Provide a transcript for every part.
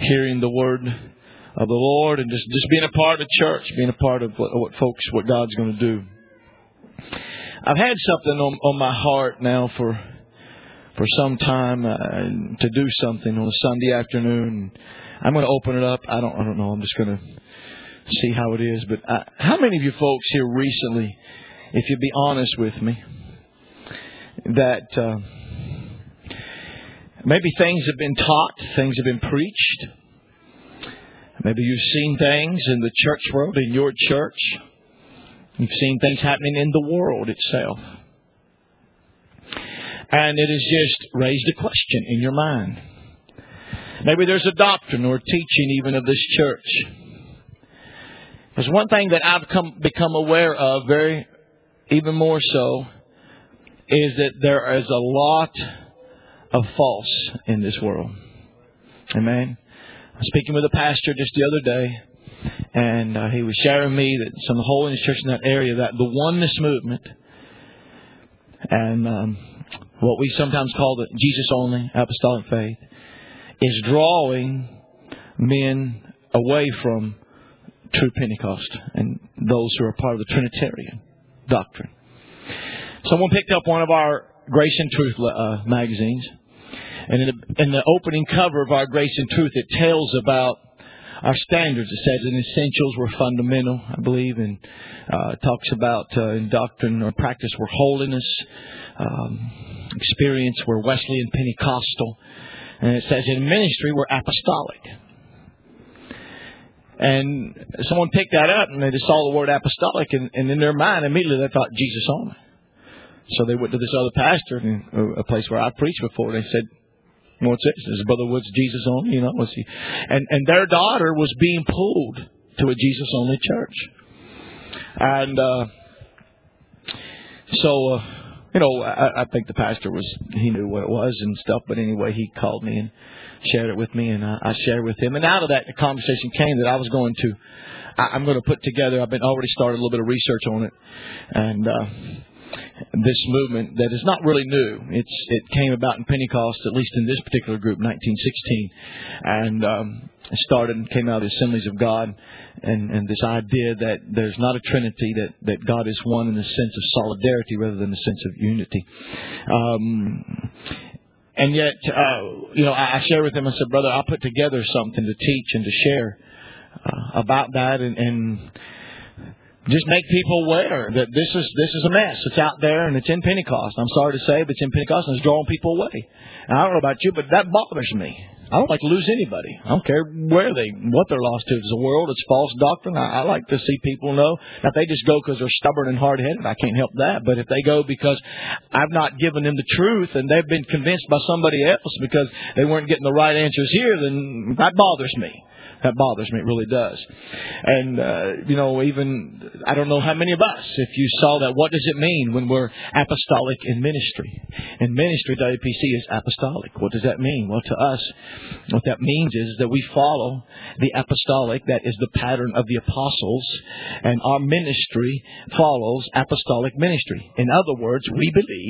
hearing the word of the Lord and just being a part of church, being a part of what God's going to do. I've had something on my heart now for some time to do something on a Sunday afternoon. I'm going to open it up. I don't know. I'm just going to see how it is. But how many of you folks here recently, if you'd be honest with me, that maybe things have been taught, things have been preached. Maybe you've seen things in the church world, in your church. You've seen things happening in the world itself. And it has just raised a question in your mind. Maybe there's a doctrine or a teaching even of this church. There's one thing that I've become aware of even more so, is that there is a lot of false in this world. Amen. I was speaking with a pastor just the other day, and he was sharing me that some holiness church in that area, that the oneness movement, and what we sometimes call the Jesus-only apostolic faith, is drawing men away from true Pentecost and those who are part of the Trinitarian doctrine. Someone picked up one of our Grace and Truth magazines. And in the opening cover of our Grace and Truth, it tells about our standards. It says in essentials we're fundamental, I believe, and talks about in doctrine or practice we're holiness, experience we're Wesleyan Pentecostal, and it says in ministry we're apostolic. And someone picked that up and they just saw the word apostolic, and in their mind immediately they thought Jesus only. So they went to this other pastor in a place where I preached before. They said, "What's this?" He said, "Brother Wood's Jesus only, you know." And their daughter was being pulled to a Jesus only church. And so I think the pastor he knew what it was and stuff. But anyway, he called me and shared it with me, and I shared with him. And out of that, the conversation came that I'm going to put together. I've already started a little bit of research on it, and this movement that is not really new. It came about in Pentecost, at least in this particular group, 1916, and it started and came out of the Assemblies of God, and this idea that there's not a Trinity, that God is one in the sense of solidarity rather than the sense of unity. And yet, I shared with him. I said, "Brother, I'll put together something to teach and to share about that, and just make people aware that this is a mess. It's out there and it's in Pentecost. I'm sorry to say, but it's in Pentecost and it's drawing people away. And I don't know about you, but that bothers me. I don't like to lose anybody. I don't care what they're lost to. It's a world. It's false doctrine. I like to see people know. Now, if they just go because they're stubborn and hard-headed, I can't help that. But if they go because I've not given them the truth and they've been convinced by somebody else because they weren't getting the right answers here, then that bothers me. That bothers me. It really does. And, even, I don't know how many of us, if you saw that, what does it mean when we're apostolic in ministry? In ministry, WPC is apostolic. What does that mean? Well, to us, what that means is that we follow the apostolic, that is the pattern of the apostles, and our ministry follows apostolic ministry. In other words, we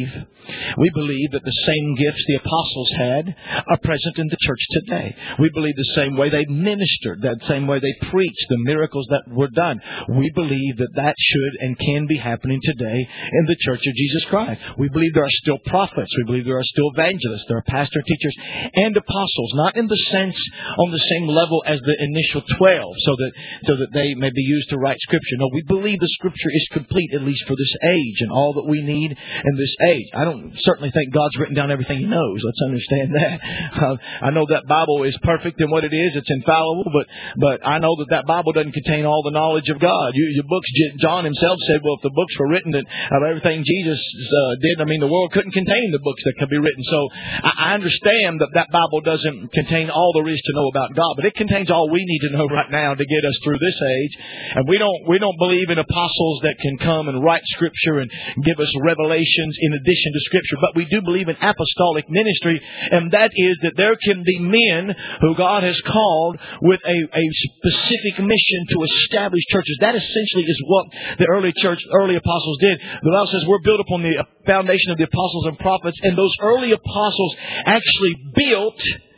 believe that the same gifts the apostles had are present in the church today. We believe the same way they ministered, that same way they preached, the miracles that were done. We believe that should and can be happening today in the Church of Jesus Christ. We believe there are still prophets. We believe there are still evangelists. There are pastors, teachers, and apostles, not in the sense on the same level as the initial 12, so that they may be used to write Scripture. No, we believe the Scripture is complete, at least for this age, and all that we need in this age. I don't certainly think God's written down everything He knows. Let's understand that. I know that Bible is perfect in what it is. It's infallible, but I know that Bible doesn't contain all the knowledge of God. Your books, John himself said, well, if the books were written of everything Jesus did, the world couldn't contain the books that could be written. So I understand that Bible doesn't contain all there is to know about God, but it contains all we need to know right now to get us through this age. And we don't believe in apostles that can come and write Scripture and give us revelations in addition to Scripture, but we do believe in apostolic ministry, and that is that there can be men who God has called with a specific mission to establish churches. That essentially is what the early apostles did. The Bible says we're built upon the foundation of the apostles and prophets, and those early apostles actually built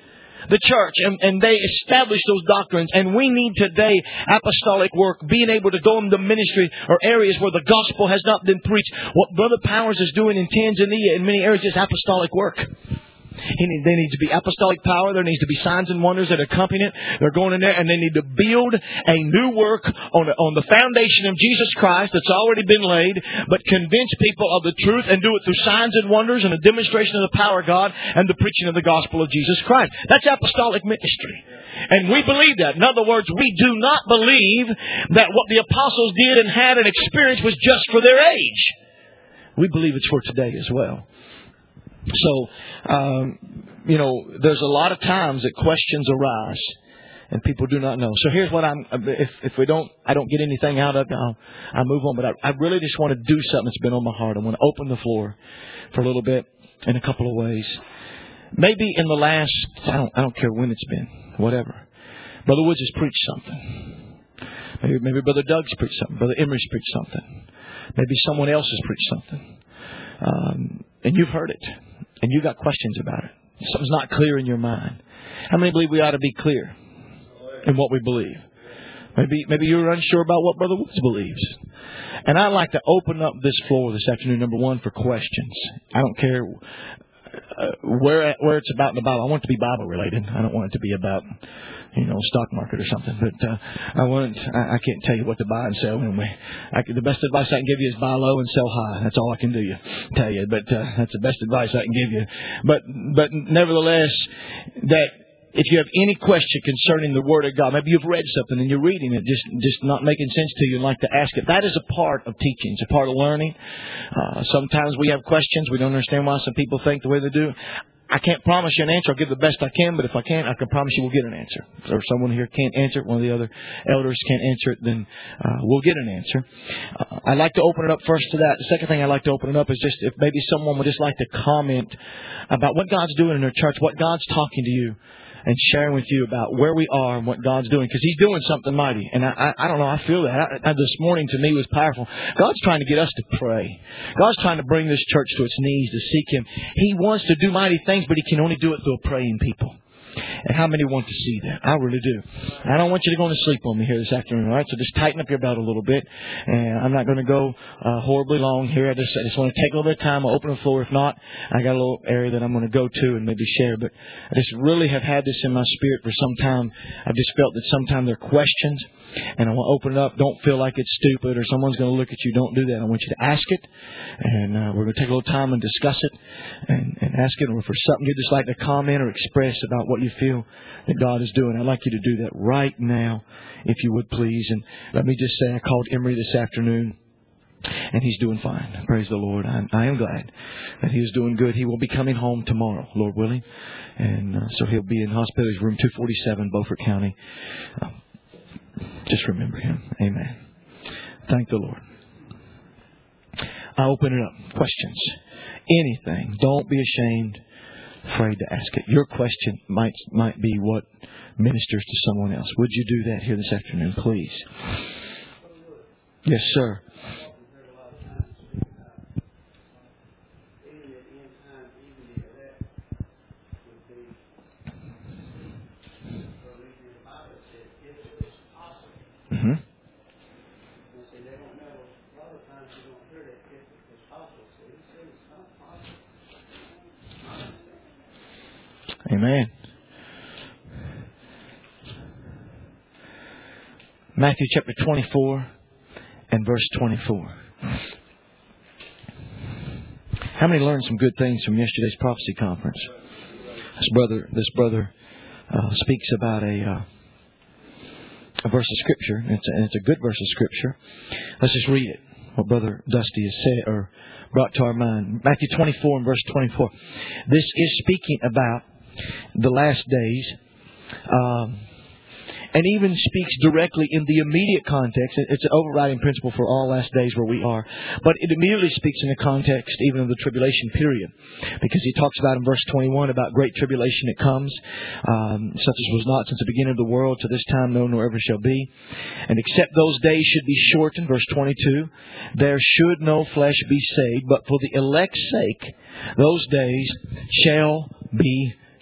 the church, and they established those doctrines. And we need today apostolic work, being able to go into ministry or areas where the gospel has not been preached. What Brother Powers is doing in Tanzania in many areas is apostolic work. There needs to be apostolic power. There needs to be signs and wonders that accompany it. They're going in there and they need to build a new work on the foundation of Jesus Christ that's already been laid, but convince people of the truth and do it through signs and wonders and a demonstration of the power of God and the preaching of the gospel of Jesus Christ. That's apostolic ministry. And we believe that. In other words, we do not believe that what the apostles did and had and experienced was just for their age. We believe it's for today as well. So, there's a lot of times that questions arise and people do not know. So here's what I don't get anything out of it, I'll move on. But I really just want to do something that's been on my heart. I want to open the floor for a little bit in a couple of ways. Maybe in the last, I don't care when it's been, whatever. Brother Woods has preached something. Maybe Brother Doug's preached something. Brother Emery's preached something. Maybe someone else has preached something. And you've heard it. And you've got questions about it. Something's not clear in your mind. How many believe we ought to be clear in what we believe? Maybe you're unsure about what Brother Woods believes. And I'd like to open up this floor this afternoon, number one, for questions. I don't care where it's about in the Bible. I want it to be Bible related. I don't want it to be about stock market or something. But I can't tell you what to buy and sell anyway. The best advice I can give you is buy low and sell high. That's all I can tell you. But that's the best advice I can give you. But nevertheless, that if you have any question concerning the Word of God, maybe you've read something and you're reading it, just not making sense to you and like to ask it. That is a part of teaching. It's a part of learning. Sometimes we have questions. We don't understand why some people think the way they do. I can't promise you an answer. I'll give the best I can, but if I can't, I can promise you we'll get an answer. Or someone here can't answer it, one of the other elders can't answer it, then we'll get an answer. I'd like to open it up first to that. The second thing I'd like to open it up is just if maybe someone would just like to comment about what God's doing in their church, what God's talking to you, and sharing with you about where we are and what God's doing. Because He's doing something mighty. And I don't know, I feel that. This morning to me was powerful. God's trying to get us to pray. God's trying to bring this church to its knees to seek Him. He wants to do mighty things, but He can only do it through a praying people. And how many want to see that? I really do. I don't want you to go to sleep on me here this afternoon, all right? So just tighten up your belt a little bit. And I'm not going to go horribly long here. I just want to take a little bit of time. I'll open the floor. If not, I got a little area that I'm going to go to and maybe share. But I just really have had this in my spirit for some time. I've just felt that sometimes there are questions. And I want to open it up. Don't feel like it's stupid or someone's going to look at you. Don't do that. I want you to ask it. And we're going to take a little time and discuss it and ask it. Or if there's something you'd just like to comment or express about what you feel that God is doing, I'd like you to do that right now, if you would please. And let me just say, I called Emery this afternoon. And he's doing fine. Praise the Lord. I am glad that he is doing good. He will be coming home tomorrow, Lord willing. And so he'll be in hospital. He's room 247, Beaufort County. Just remember him. Amen. Thank the Lord. I open it up. Questions. Anything. Don't be ashamed, afraid to ask it. Your question might be what ministers to someone else. Would you do that here this afternoon, please? Yes, sir. Mm-hmm. Amen. Matthew chapter 24 and verse 24. How many learned some good things from yesterday's prophecy conference? This brother speaks about a verse of Scripture, and it's a good verse of Scripture. Let's just read it, what Brother Dusty has said or brought to our mind. Matthew 24 and verse 24. This is speaking about the last days, and even speaks directly in the immediate context. It's an overriding principle for all last days where we are. But it immediately speaks in the context even of the tribulation period. Because he talks about in verse 21 about great tribulation that comes, such as was not since the beginning of the world to this time, no, nor ever shall be. And except those days should be shortened, verse 22, there should no flesh be saved, but for the elect's sake, those days shall be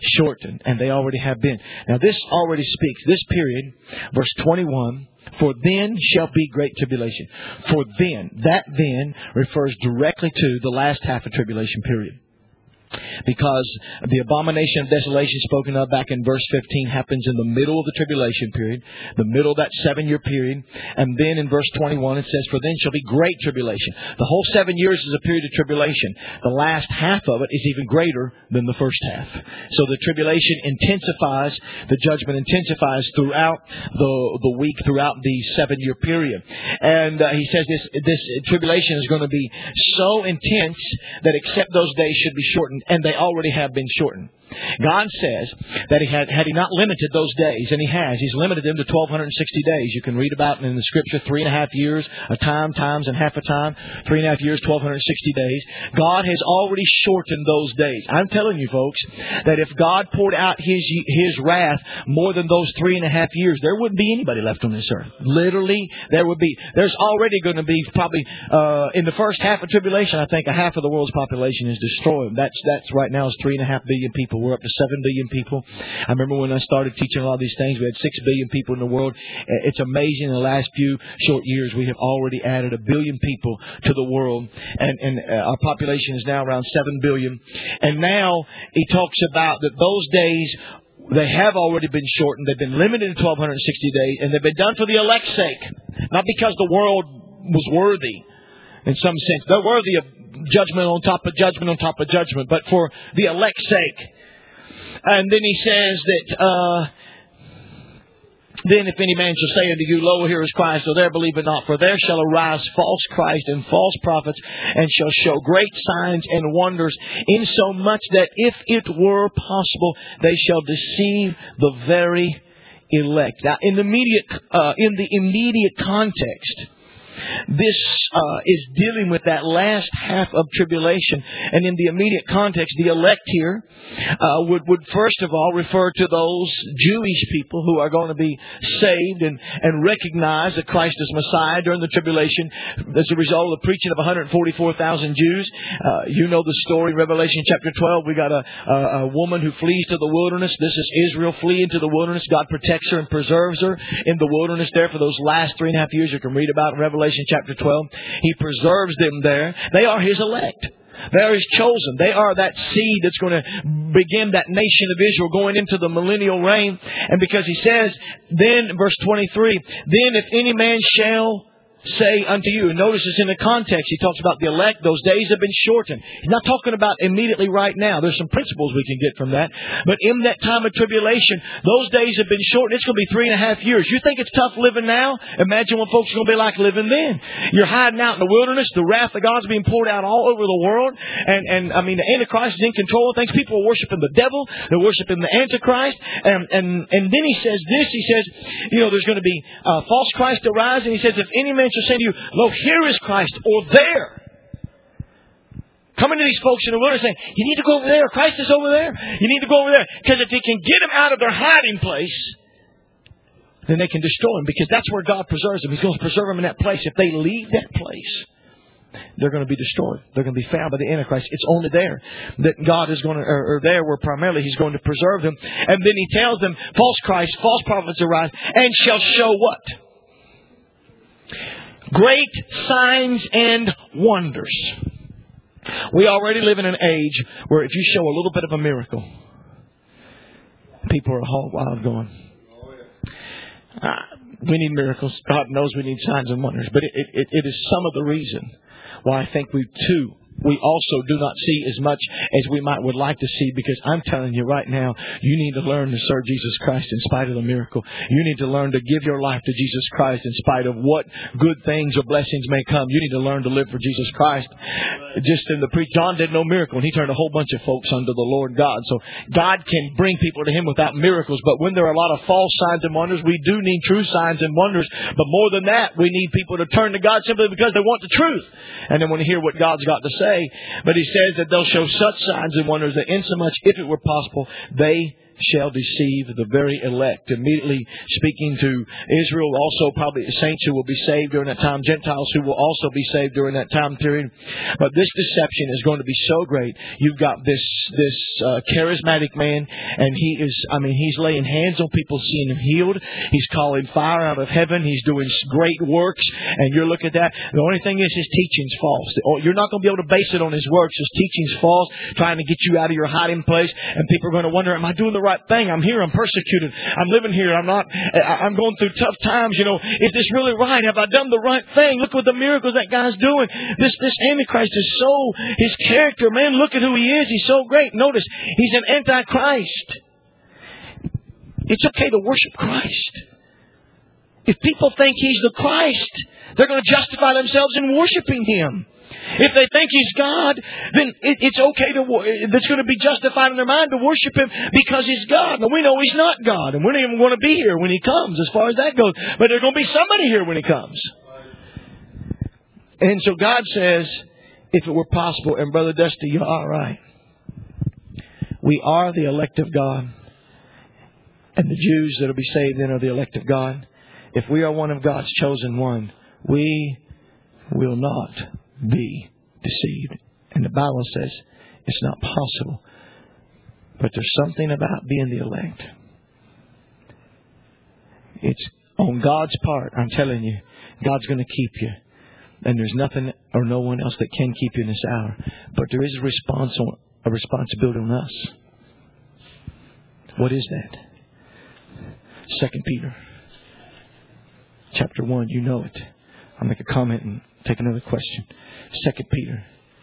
shortened. And they already have been. Now this already speaks. This period, verse 21, for then shall be great tribulation. For then, that then refers directly to the last half of tribulation period. Because the abomination of desolation spoken of back in verse 15 happens in the middle of the tribulation period, the middle of that 7-year period. And then in verse 21 it says, for then shall be great tribulation. The whole 7 years is a period of tribulation. The last half of it is even greater than the first half. So the tribulation intensifies, the judgment intensifies throughout the week, throughout the 7-year period. And he says this tribulation is going to be so intense that except those days should be shortened. And they already have been shortened. God says that had He not limited those days, and He has. He's limited them to 1,260 days. You can read about in the Scripture 3.5 years, a time, times, and half a time. 3.5 years, 1,260 days. God has already shortened those days. I'm telling you, folks, that if God poured out His wrath more than those 3.5 years, there wouldn't be anybody left on this earth. Literally, there's already going to be probably, in the first half of tribulation, I think a half of the world's population is destroyed. That's right now is 3.5 billion people. We're up to 7 billion people. I remember when I started teaching a lot of these things, we had 6 billion people in the world. It's amazing in the last few short years we have already added 1 billion people to the world. And our population is now around 7 billion. And now he talks about that those days, they have already been shortened. They've been limited to 1,260 days. And they've been done for the elect's sake. Not because the world was worthy in some sense. They're worthy of judgment on top of judgment on top of judgment. But for the elect's sake. And then he says that, then if any man shall say unto you, lo, here is Christ, or there believe it not, for there shall arise false Christ and false prophets, and shall show great signs and wonders, insomuch that if it were possible, they shall deceive the very elect. Now, in the immediate context, this is dealing with that last half of tribulation. And in the immediate context, the elect here would first of all refer to those Jewish people who are going to be saved and recognize that Christ is Messiah during the tribulation as a result of the preaching of 144,000 Jews. You know the story in Revelation chapter 12. We got a woman who flees to the wilderness. This is Israel fleeing to the wilderness. God protects her and preserves her in the wilderness there for those last 3.5 years. You can read about in Revelation chapter 12. He preserves them there. They are His elect. They are His chosen. They are that seed that's going to begin that nation of Israel going into the millennial reign. And because He says, then, verse 23, then if any man shall say unto you, and notice it's in the context, he talks about the elect, those days have been shortened. He's not talking about immediately right now. There's some principles we can get from that. But in that time of tribulation, those days have been shortened. It's going to be 3.5 years. You think it's tough living now? Imagine what folks are going to be like living then. You're hiding out in the wilderness. The wrath of God's being poured out all over the world. And I mean, the Antichrist is in control of things. People are worshiping the devil. They're worshiping the Antichrist. And then he says this. He says, there's going to be false Christ arise. And he says, if any man shall say to you, lo, here is Christ, or there. Coming to these folks in the wilderness saying, you need to go over there. Christ is over there. You need to go over there. Because if they can get them out of their hiding place, then they can destroy them. Because that's where God preserves them. He's going to preserve them in that place. If they leave that place, they're going to be destroyed. They're going to be found by the Antichrist. It's only there that God is going to, or there where primarily He's going to preserve them. And then He tells them, false Christ, false prophets arise, and shall show what? Great signs and wonders. We already live in an age where if you show a little bit of a miracle, people are all wild going, we need miracles. God knows we need signs and wonders. But it is some of the reason why I think we also do not see as much as we would like to see, because I'm telling you right now, you need to learn to serve Jesus Christ in spite of the miracle. You need to learn to give your life to Jesus Christ in spite of what good things or blessings may come. You need to learn to live for Jesus Christ. Just in the John did no miracle, and he turned a whole bunch of folks unto the Lord God. So God can bring people to Him without miracles, but when there are a lot of false signs and wonders, we do need true signs and wonders. But more than that, we need people to turn to God simply because they want the truth, and they want to hear what God's got to say. But He says that they'll show such signs and wonders that insomuch, if it were possible, they shall deceive the very elect. Immediately speaking to Israel, also probably saints who will be saved during that time, Gentiles who will also be saved during that time period. But this deception is going to be so great. You've got this charismatic man, and he's laying hands on people, seeing them healed. He's calling fire out of heaven. He's doing great works, and you're looking at that. The only thing is his teaching's false. You're not going to be able to base it on his works. His teaching's false, trying to get you out of your hiding place, and people are going to wonder, am I doing the right thing? I'm here. I'm persecuted. I'm living here. I'm going through tough times. Is this really right? Have I done the right thing? Look what the miracles that guy's doing. This Antichrist is so, his character, man, look at who he is. He's so great. Notice, he's an Antichrist. It's okay to worship Christ. If people think he's the Christ, they're going to justify themselves in worshiping him. If they think he's God, then it's okay that's going to be justified in their mind to worship him because he's God. Now we know he's not God, and we're not even going to be here when he comes as far as that goes. But there's going to be somebody here when he comes. And so God says, if it were possible, and Brother Dusty, you're all right. We are the elect of God. And the Jews that will be saved then are the elect of God. If we are one of God's chosen one, we will not be deceived. And the Bible says it's not possible. But there's something about being the elect. It's on God's part. I'm telling you, God's going to keep you. And there's nothing or no one else that can keep you in this hour. But there is a responsibility on us. What is that? 2 Peter chapter 1. You know it. I'll make a comment and take another question. 2 Peter.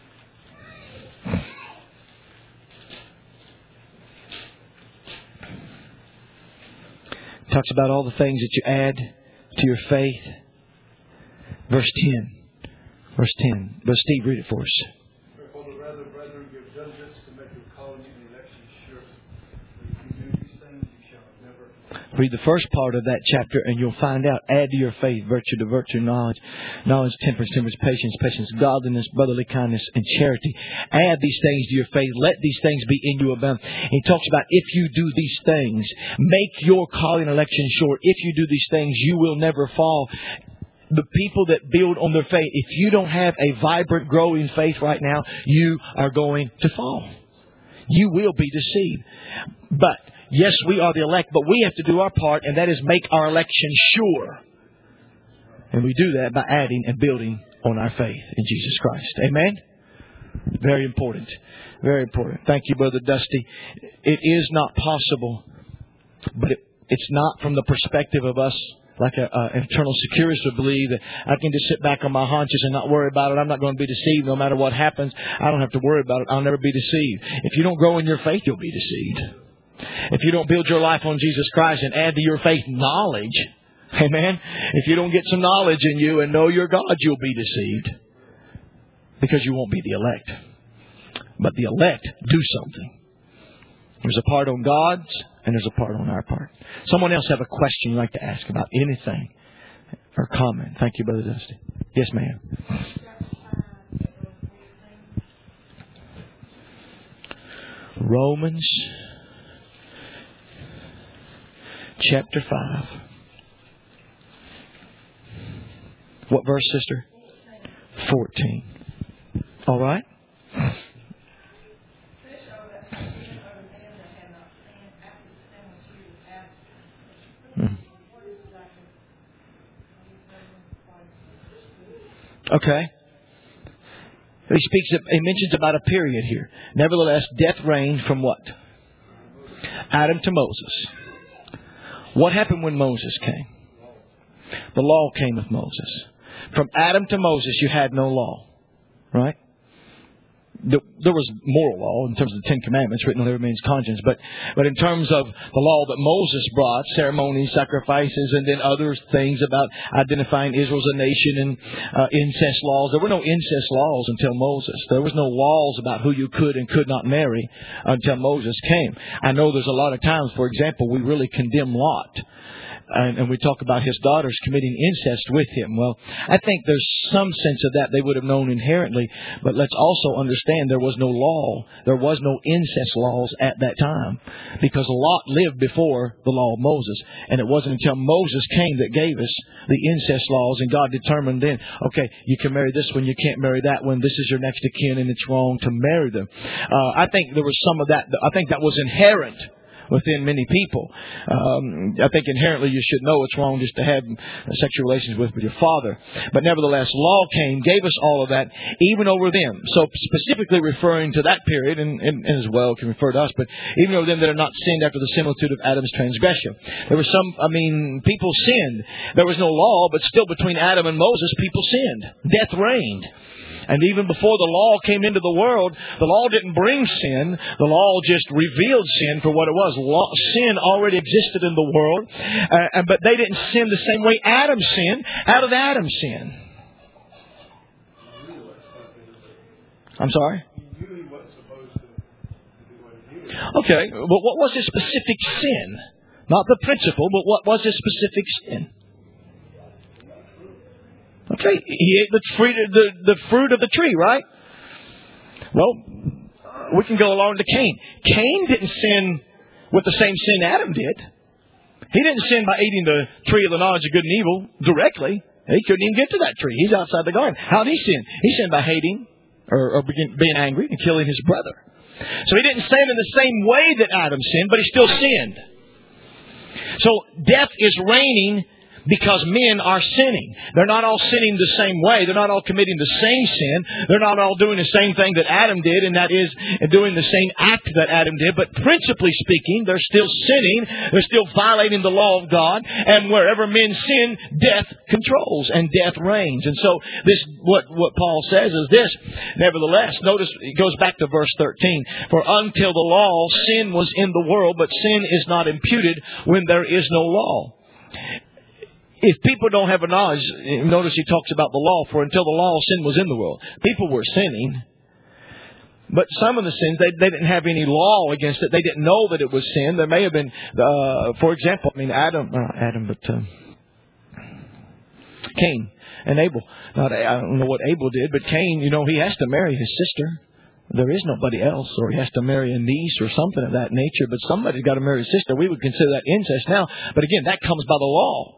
Talks about all the things that you add to your faith. Verse 10. Verse 10. Brother Steve, read it for us. Wherefore the rather, brethren, give diligence to make your calling and election sure. For if you do these things, you shall never. Read the first part of that chapter and you'll find out. Add to your faith virtue to virtue, knowledge, temperance, patience, godliness, brotherly kindness, and charity. Add these things to your faith. Let these things be in you abound. He talks about if you do these things, make your calling and election sure. If you do these things, you will never fall. The people that build on their faith, if you don't have a vibrant, growing faith right now, you are going to fall. You will be deceived. But yes, we are the elect, but we have to do our part, and that is make our election sure. And we do that by adding and building on our faith in Jesus Christ. Amen? Very important. Very important. Thank you, Brother Dusty. It is not possible, but it's not from the perspective of us like an internal securist would believe that I can just sit back on my haunches and not worry about it. I'm not going to be deceived no matter what happens. I don't have to worry about it. I'll never be deceived. If you don't grow in your faith, you'll be deceived. If you don't build your life on Jesus Christ and add to your faith knowledge, amen, if you don't get some knowledge in you and know your God, you'll be deceived because you won't be the elect. But the elect do something. There's a part on God's and there's a part on our part. Someone else have a question you'd like to ask about anything or comment? Thank you, Brother Dusty. Yes, ma'am. Romans chapter 5. What verse, sister? 14. All right. Okay. He mentions about a period here. Nevertheless, death reigned from what? Adam to Moses. What happened when Moses came? The law came with Moses. From Adam to Moses, you had no law. Right? There was moral law in terms of the Ten Commandments written on every man's conscience. But in terms of the law that Moses brought, ceremonies, sacrifices, and then other things about identifying Israel as a nation and incest laws. There were no incest laws until Moses. There was no laws about who you could and could not marry until Moses came. I know there's a lot of times, for example, we really condemn Lot. and we talk about his daughters committing incest with him. Well, I think there's some sense of that they would have known inherently, but let's also understand there was no law. There was no incest laws at that time because Lot lived before the law of Moses, and it wasn't until Moses came that gave us the incest laws, and God determined then, okay, you can marry this one, you can't marry that one, this is your next of kin, and it's wrong to marry them. I think there was some of that. I think that was inherent within many people. I think inherently you should know it's wrong just to have sexual relations with your father. But nevertheless, law came, gave us all of that, even over them. So specifically referring to that period, and as well can refer to us, but even over them that are not sinned after the similitude of Adam's transgression. There was people sinned. There was no law, but still between Adam and Moses, people sinned. Death reigned. And even before the law came into the world, the law didn't bring sin. The law just revealed sin for what it was. Sin already existed in the world, but they didn't sin the same way Adam sinned. How did Adam sin? I'm sorry? Okay, but what was his specific sin? Not the principle, but what was his specific sin? Okay, he ate the fruit of the tree, right? Well, we can go along to Cain. Cain didn't sin with the same sin Adam did. He didn't sin by eating the tree of the knowledge of good and evil directly. He couldn't even get to that tree. He's outside the garden. How did he sin? He sinned by hating or being angry and killing his brother. So he didn't sin in the same way that Adam sinned, but he still sinned. So death is reigning because men are sinning. They're not all sinning the same way. They're not all committing the same sin. They're not all doing the same thing that Adam did, and that is doing the same act that Adam did. But principally speaking, they're still sinning. They're still violating the law of God. And wherever men sin, death controls and death reigns. And so what Paul says is this. Nevertheless, notice it goes back to verse 13. For until the law, sin was in the world, but sin is not imputed when there is no law. If people don't have a knowledge, notice he talks about the law, for until the law, sin was in the world. People were sinning. But some of the sins, they didn't have any law against it. They didn't know that it was sin. There may have been, for example, Cain and Abel. I don't know what Abel did, but Cain, he has to marry his sister. There is nobody else, or he has to marry a niece or something of that nature. But somebody's got to marry his sister. We would consider that incest now. But again, that comes by the law.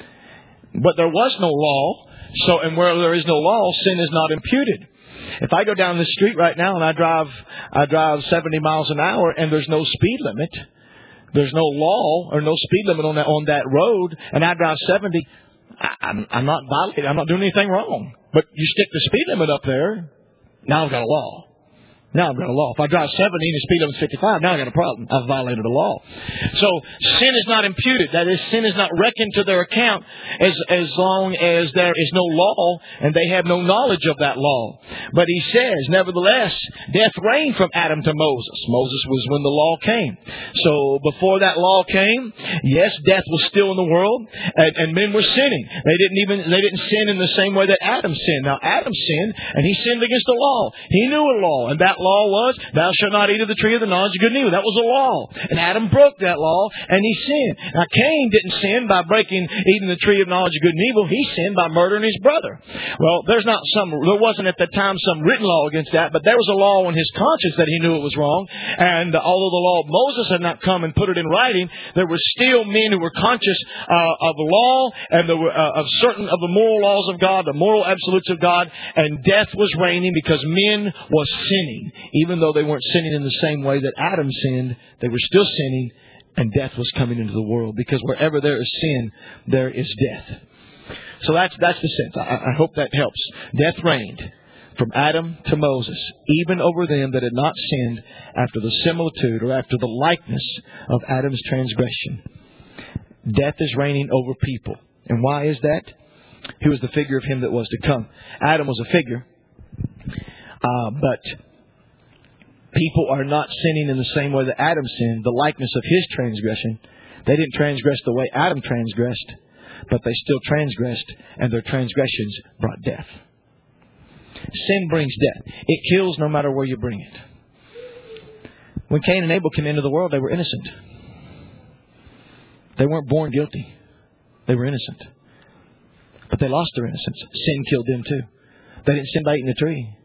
But there was no law, and where there is no law, sin is not imputed. If I go down the street right now and I drive 70 miles an hour and there's no speed limit, there's no law or no speed limit on that road, and I drive 70, I'm not violating, I'm not doing anything wrong. But you stick the speed limit up there, now I've got a law. Now I've got a law. If I drive 70 and the speed limit is 55, now I've got a problem. I've violated the law. So sin is not imputed. That is, sin is not reckoned to their account as long as there is no law and they have no knowledge of that law. But he says, nevertheless, death reigned from Adam to Moses. Moses was when the law came. So before that law came, yes, death was still in the world and men were sinning. They didn't sin in the same way that Adam sinned. Now Adam sinned and he sinned against the law. He knew a law, and that law was, thou shalt not eat of the tree of the knowledge of good and evil. That was a law. And Adam broke that law, and he sinned. Now, Cain didn't sin by eating the tree of knowledge of good and evil. He sinned by murdering his brother. Well, there wasn't at the time some written law against that, but there was a law in his conscience that he knew it was wrong. And although the law of Moses had not come and put it in writing, there were still men who were conscious of the law and of certain of the moral laws of God, the moral absolutes of God, and death was reigning because men was sinning. Even though they weren't sinning in the same way that Adam sinned, they were still sinning, and death was coming into the world. Because wherever there is sin, there is death. So that's the sense. I hope that helps. Death reigned from Adam to Moses, even over them that had not sinned after the similitude or after the likeness of Adam's transgression. Death is reigning over people. And why is that? He was the figure of him that was to come. Adam was a figure. But people are not sinning in the same way that Adam sinned, the likeness of his transgression. They didn't transgress the way Adam transgressed, but they still transgressed, and their transgressions brought death. Sin brings death. It kills no matter where you bring it. When Cain and Abel came into the world, they were innocent. They weren't born guilty. They were innocent. But they lost their innocence. Sin killed them too. They didn't sin by eating the tree.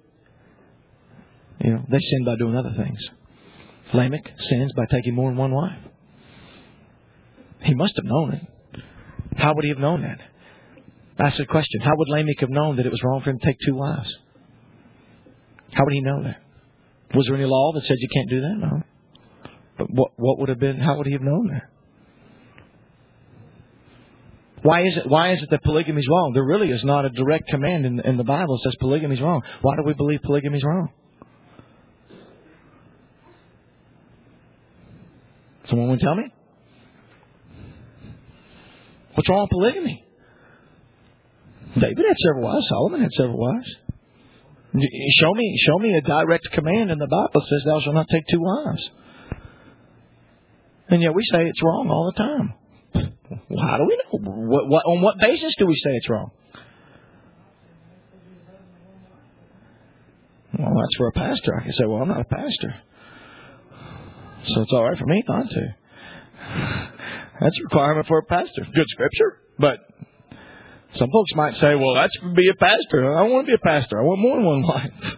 They sinned by doing other things. Lamech sins by taking more than one wife. He must have known it. How would he have known that? That's the question. How would Lamech have known that it was wrong for him to take 2 wives? How would he know that? Was there any law that said you can't do that? No. But what would have been? How would he have known that? Why is it that polygamy is wrong? There really is not a direct command in the Bible that says polygamy is wrong. Why do we believe polygamy is wrong? Someone want to tell me? What's wrong with polygamy? David had several wives. Solomon had several wives. Show me a direct command in the Bible that says thou shalt not take 2 wives. And yet we say it's wrong all the time. Well, how do we know? On what basis do we say it's wrong? Well, that's for a pastor. I can say, well, I'm not a pastor. So it's all right for me not to. That's a requirement for a pastor. Good scripture. But some folks might say, well, that's to be a pastor. I don't want to be a pastor. I want more than one wife.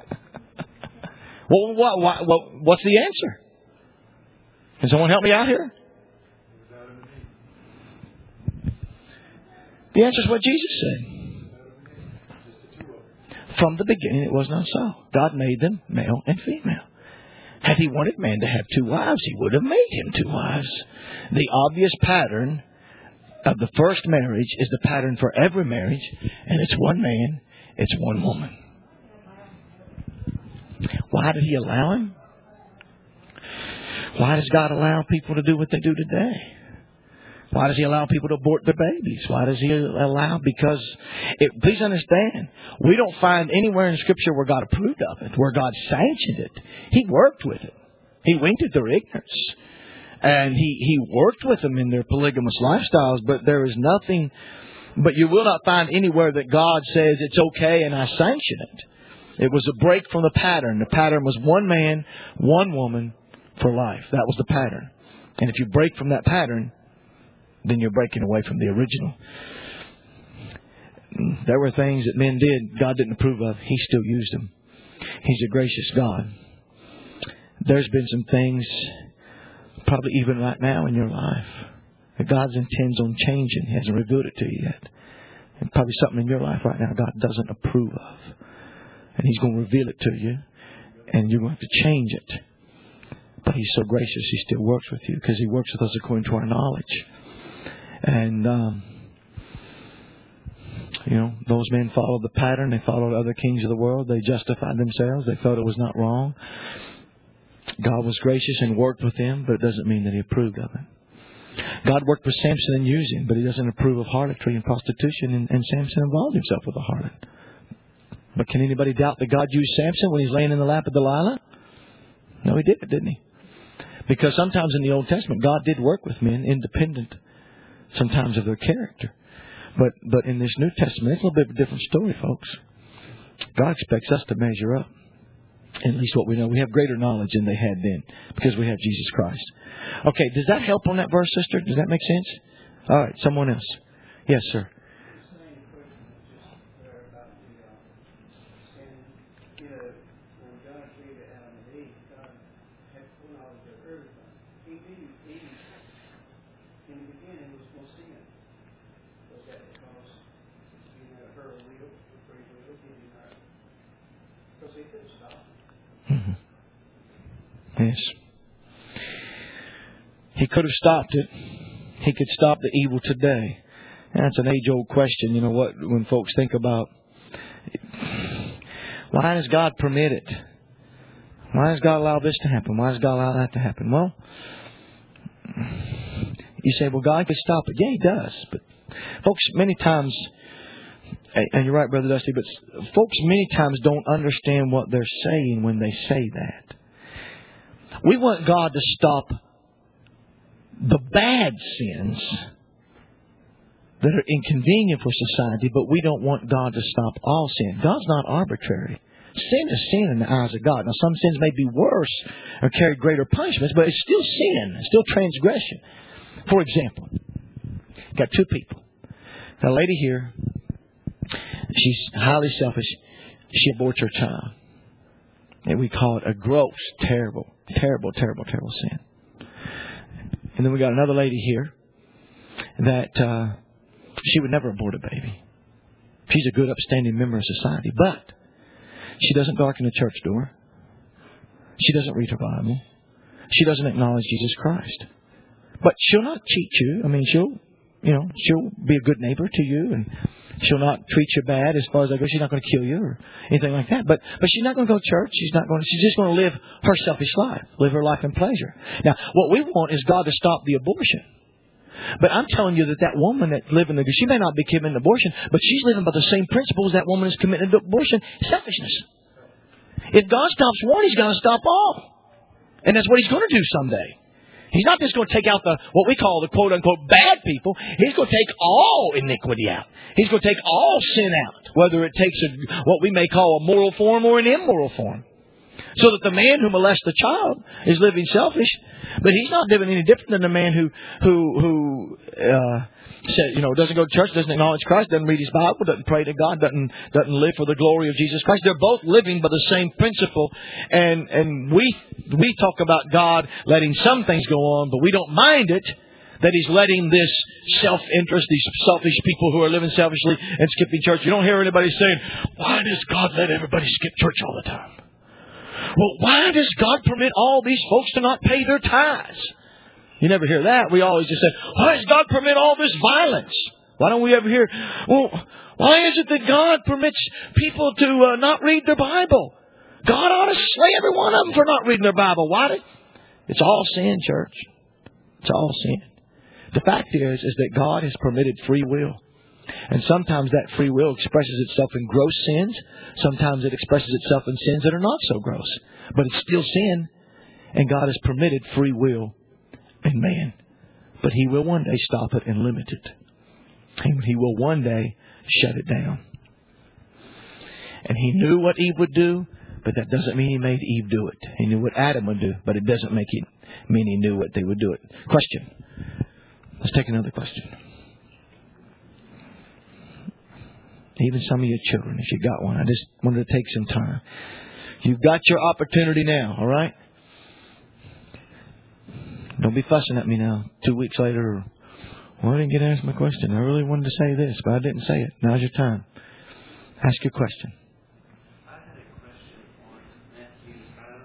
Well, what's the answer? Can someone help me out here? The answer is what Jesus said. From the beginning, it was not so. God made them male and female. Had He wanted man to have 2 wives, He would have made him 2 wives. The obvious pattern of the first marriage is the pattern for every marriage, and it's one man, it's one woman. Why did He allow him? Why does God allow people to do what they do today? Why does He allow people to abort their babies? Why does He allow? Because, please understand, we don't find anywhere in Scripture where God approved of it, where God sanctioned it. He worked with it. He winked at their ignorance. And He worked with them in their polygamous lifestyles, but there is nothing, but you will not find anywhere that God says it's okay and I sanction it. It was a break from the pattern. The pattern was one man, one woman for life. That was the pattern. And if you break from that pattern, then you're breaking away from the original. There were things that men did God didn't approve of. He still used them. He's a gracious God. There's been some things, probably even right now in your life, that God intends on changing. He hasn't revealed it to you yet. And probably something in your life right now God doesn't approve of. And He's going to reveal it to you. And you're going to have to change it. But He's so gracious, He still works with you because He works with us according to our knowledge. And, those men followed the pattern. They followed other kings of the world. They justified themselves. They thought it was not wrong. God was gracious and worked with them, but it doesn't mean that He approved of it. God worked with Samson and used him, but He doesn't approve of harlotry and prostitution, and Samson involved himself with a harlot. But can anybody doubt that God used Samson when he's laying in the lap of Delilah? No, He did it, didn't He? Because sometimes in the Old Testament, God did work with men independent sometimes of their character. But in this New Testament, it's a little bit of a different story, folks. God expects us to measure up. At least what we know. We have greater knowledge than they had then because we have Jesus Christ. Okay, does that help on that verse, sister? Does that make sense? All right, someone else. Yes, sir. Yes. He could have stopped it. He could stop the evil today. And that's an age-old question, when folks think about, why does God permit it? Why does God allow this to happen? Why does God allow that to happen? Well, you say, well, God could stop it. Yeah, He does. But folks, many times, and you're right, Brother Dusty, but folks many times don't understand what they're saying when they say that. We want God to stop the bad sins that are inconvenient for society, but we don't want God to stop all sin. God's not arbitrary. Sin is sin in the eyes of God. Now, some sins may be worse or carry greater punishments, but it's still sin. It's still transgression. For example, Got two people. Got a lady here. She's highly selfish. She aborts her child. And we call it a gross, terrible sin. And then we got another lady here that she would never abort a baby. She's a good, upstanding member of society. But she doesn't darken the church door. She doesn't read her Bible. She doesn't acknowledge Jesus Christ. But she'll not cheat you. I mean, she'll be a good neighbor to you, and she'll not treat you bad as far as I go. She's not going to kill you or anything like that. But she's not going to go to church. She's just going to live her selfish life, live her life in pleasure. Now, what we want is God to stop the abortion. But I'm telling you that woman that's living, she may not be committing abortion, but she's living by the same principles that woman is committing abortion, selfishness. If God stops one, He's going to stop all. And that's what He's going to do someday. He's not just going to take out what we call the quote-unquote bad people. He's going to take all iniquity out. He's going to take all sin out, whether it takes what we may call a moral form or an immoral form. So that the man who molests the child is living selfish, but he's not living any different than the man who doesn't go to church, doesn't acknowledge Christ, doesn't read his Bible, doesn't pray to God, doesn't live for the glory of Jesus Christ. They're both living by the same principle, and we talk about God letting some things go on, but we don't mind it that He's letting this self-interest, these selfish people who are living selfishly and skipping church. You don't hear anybody saying, "Why does God let everybody skip church all the time?" Well, why does God permit all these folks to not pay their tithes? You never hear that. We always just say, why does God permit all this violence? Why don't we ever hear, well, why is it that God permits people to not read their Bible? God ought to slay every one of them for not reading their Bible. Why? It's all sin, church. It's all sin. The fact is that God has permitted free will. And sometimes that free will expresses itself in gross sins. Sometimes it expresses itself in sins that are not so gross. But it's still sin. And God has permitted free will in man. But He will one day stop it and limit it. And He will one day shut it down. And He knew what Eve would do, but that doesn't mean He made Eve do it. He knew what Adam would do, but it doesn't mean He knew what they would do it. Question. Let's take another question. Even some of your children, if you got one. I just wanted to take some time. You've got your opportunity now, all right? Don't be fussing at me now 2 weeks later. Well, I didn't get to ask my question. I really wanted to say this, but I didn't say it. Now's your time. Ask your question. I had a question on Matthew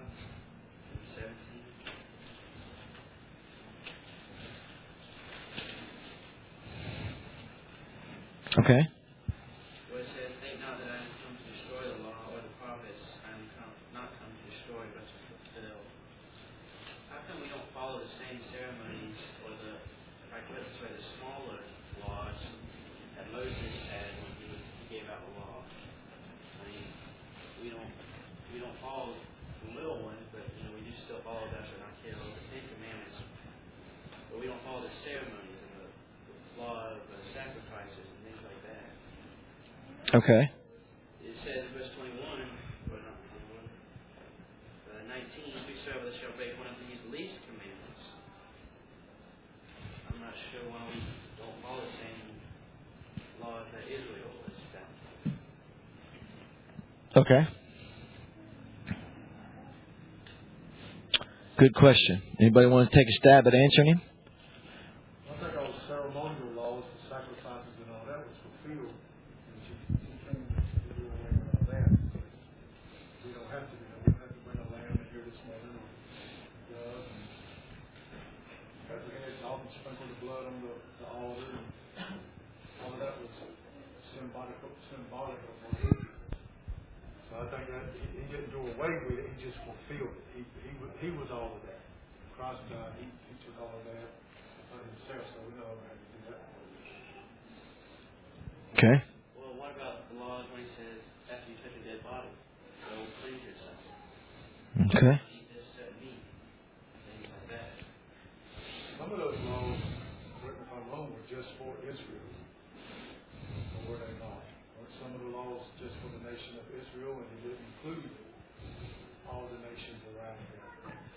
5:17. Okay. Where it says, "Think not that I am come to destroy the law or the prophets. I am not come to destroy, but to fulfill." How come we don't follow the same ceremonies or if I put it this way, the smaller laws that Moses had when he gave out the law? I mean, we don't follow the little ones, but we do still follow thou shalt not kill, the Ten Commandments, but we don't follow the ceremonies and the law of sacrifices and things like that. Okay. It says in verse 21, or not 21, 19, whosoever shall break one of these least commandments. I'm not sure why we don't follow the same laws that Israel was found. Okay. Good question. Anybody want to take a stab at answering him? I think all the ceremonial laws, the sacrifices and all that was fulfilled. And she came to do away with all that. We don't have to, we don't have to bring a lamb in here this morning or dove and cut the heads off and sprinkle the blood on the altar. And all of that was symbolic of what he did. So I think that he didn't do away with it, he just fulfilled it. He was all of that. Christ died, he took all of that on himself, so we don't have to do that. Okay. Well, what about the laws when he says, after you touch a dead body, go cleanse yourself? Okay. Eat this meat, things like that. Some of those laws, correct me if I'm wrong, were just for Israel. Or were they not? Or some of the laws just for the nation of Israel, and he didn't include all the nations around here.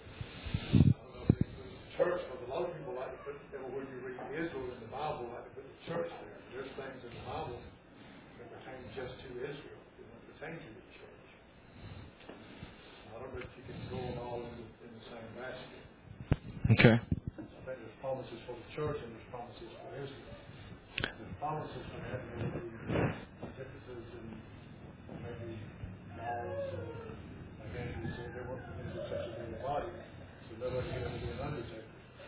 I don't know if they include the church, but a lot of people like to put, whenever you read Israel in the Bible, like to put church there. There's things in the Bible that pertain just to Israel. They don't pertain to the church. I don't know if you can go them all in the same basket. Okay. I think there's promises for the church and there's promises for Israel. There's promises for that maybe differences in maybe laws or like Andrew said, they want the intercessor to be the body, so nobody can ever be an undertaker.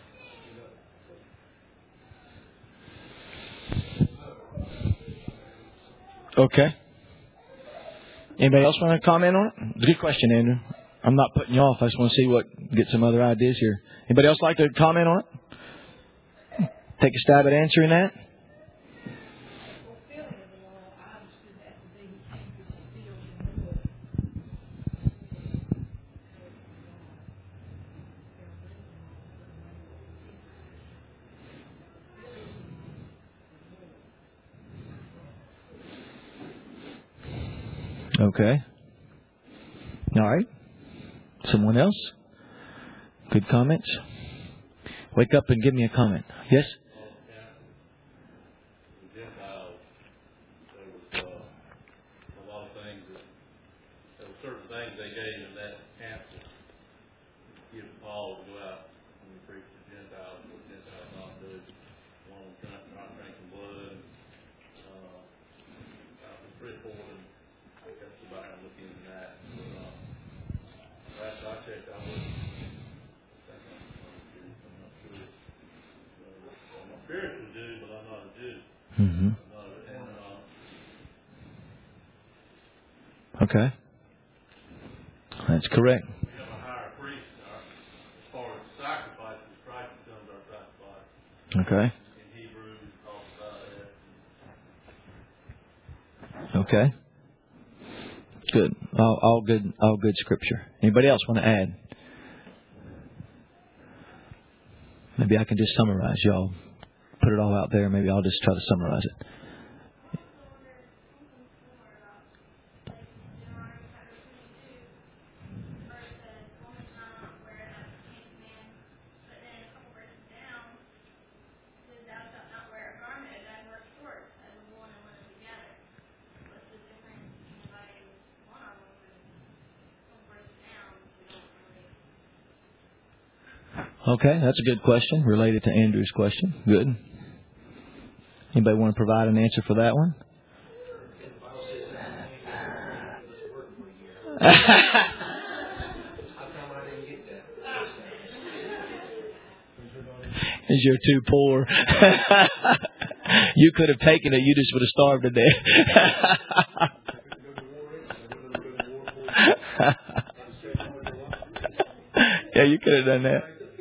Okay. Anybody else want to comment on it? Good question, Andrew. I'm not putting you off. I just want to see get some other ideas here. Anybody else like to comment on it? Take a stab at answering that. Okay. All right. Someone else? Good comments? Wake up and give me a comment. Yes? The Gentiles, there was a lot of things there were certain things they gave in that camp to give Paul to go out and preach to Gentiles, what Gentiles not do. One of them not drinking blood. It was pretty important. I kept to back and look into that. Last I checked, I was I'm a spiritual Jew, but I'm not a Jew. Mm-hmm. Okay. That's correct. We have a higher priest. As far as sacrifices, Christ becomes our sacrifice. Okay. In Hebrews, it talks about that. Okay. Good. All good scripture. Anybody else want to add? Maybe I can just summarize. Y'all put it all out there. Maybe I'll just try to summarize it. Okay, that's a good question related to Andrew's question. Good. Anybody want to provide an answer for that one? Because you're too poor. You could have taken it, you just would have starved to death. Yeah, you could have done that.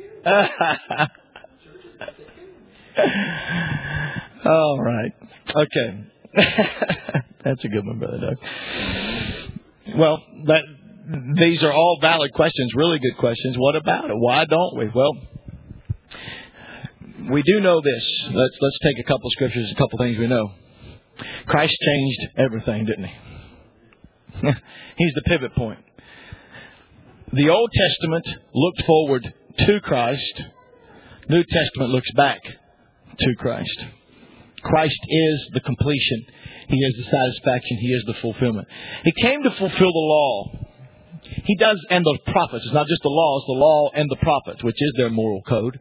All right. Okay. That's a good one, Brother Doug. Well, these are all valid questions, really good questions. What about it? Why don't we? Well, we do know this. Let's take a couple of scriptures, a couple of things we know. Christ changed everything, didn't he? He's the pivot point. The Old Testament looked forward to Christ. New Testament looks back to Christ. Christ is the completion. He is the satisfaction. He is the fulfillment. He came to fulfill the law. He does, and the prophets. It's not just the law, it's the law and the prophets, which is their moral code.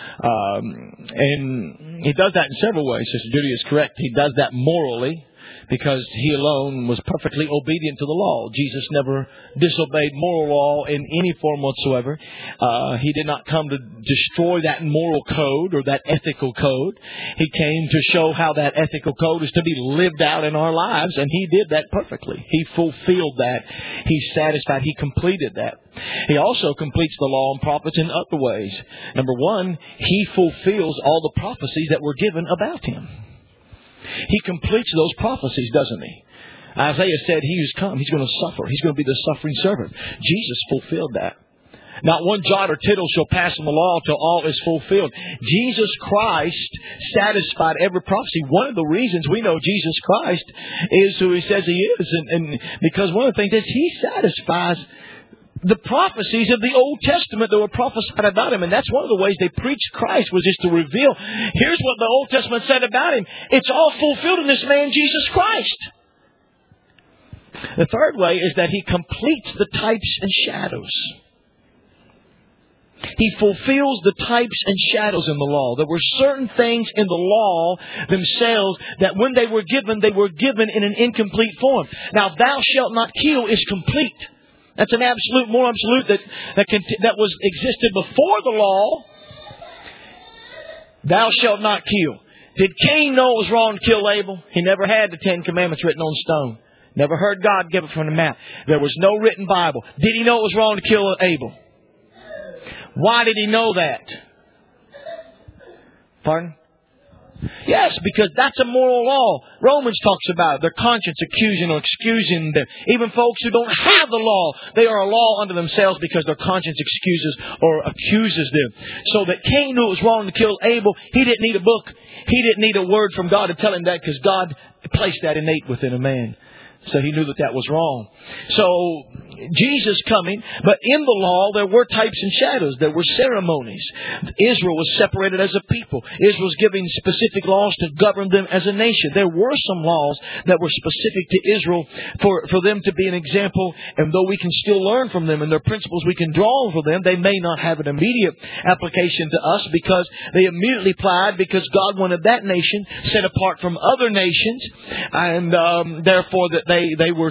And He does that in several ways. Sister Judy is correct. He does that morally, because He alone was perfectly obedient to the law. Jesus never disobeyed moral law in any form whatsoever. He did not come to destroy that moral code or that ethical code. He came to show how that ethical code is to be lived out in our lives, and He did that perfectly. He fulfilled that. He satisfied. He completed that. He also completes the law and prophets in other ways. Number one, He fulfills all the prophecies that were given about Him. He completes those prophecies, doesn't He? Isaiah said He who's come, He's going to suffer. He's going to be the suffering servant. Jesus fulfilled that. Not one jot or tittle shall pass from the law till all is fulfilled. Jesus Christ satisfied every prophecy. One of the reasons we know Jesus Christ is who He says He is. And because one of the things is He satisfies the prophecies of the Old Testament that were prophesied about Him. And that's one of the ways they preached Christ, was just to reveal, here's what the Old Testament said about Him. It's all fulfilled in this man, Jesus Christ. The third way is that He completes the types and shadows. He fulfills the types and shadows in the law. There were certain things in the law themselves that when they were given in an incomplete form. Now, thou shalt not kill is complete. That's an absolute, more absolute that was existed before the law. Thou shalt not kill. Did Cain know it was wrong to kill Abel? He never had the Ten Commandments written on stone. Never heard God give it from the mouth. There was no written Bible. Did he know it was wrong to kill Abel? Why did he know that? Pardon? Yes, because that's a moral law. Romans talks about it. Their conscience accusing or excusing them. Even folks who don't have the law, they are a law unto themselves because their conscience excuses or accuses them. So that Cain knew it was wrong to kill Abel. He didn't need a book. He didn't need a word from God to tell him that, because God placed that innate within a man. So he knew that that was wrong. So Jesus coming, but in the law there were types and shadows. There were ceremonies. Israel was separated as a people. Israel was given specific laws to govern them as a nation. There were some laws that were specific to Israel for them to be an example. And though we can still learn from them and their principles we can draw from them, they may not have an immediate application to us because they immediately applied because God wanted that nation set apart from other nations, and therefore that they were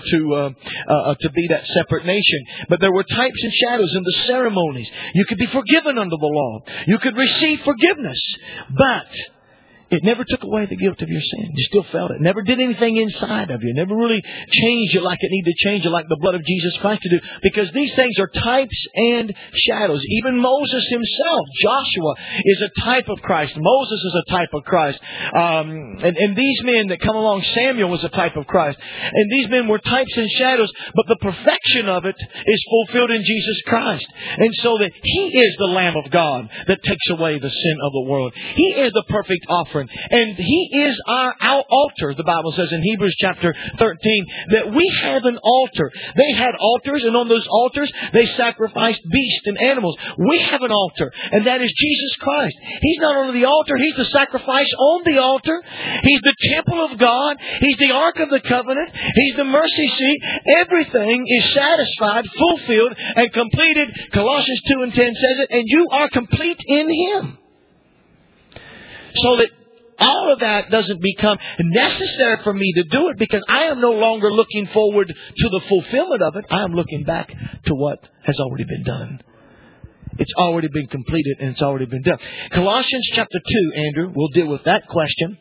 to be that separate nation. But there were types and shadows in the ceremonies. You could be forgiven under the law. You could receive forgiveness. But it never took away the guilt of your sin. You still felt it. Never did anything inside of you. Never really changed it like it needed to change it, like the blood of Jesus Christ to do. Because these things are types and shadows. Even Moses himself, Joshua, is a type of Christ. Moses is a type of Christ. And these men that come along, Samuel was a type of Christ. And these men were types and shadows. But the perfection of it is fulfilled in Jesus Christ. And so that He is the Lamb of God that takes away the sin of the world. He is the perfect offering. And He is our altar. The Bible says in Hebrews chapter 13 that we have an altar. They had altars, and on those altars they sacrificed beasts and animals. We have an altar, and that is Jesus Christ. He's not only the altar, He's the sacrifice on the altar. He's the temple of God. He's the Ark of the Covenant. He's the mercy seat. Everything is satisfied, fulfilled, and completed. Colossians 2 and 10 says it, and you are complete in Him. So that all of that doesn't become necessary for me to do it, because I am no longer looking forward to the fulfillment of it. I am looking back to what has already been done. It's already been completed and it's already been done. Colossians chapter 2, Andrew, will deal with that question.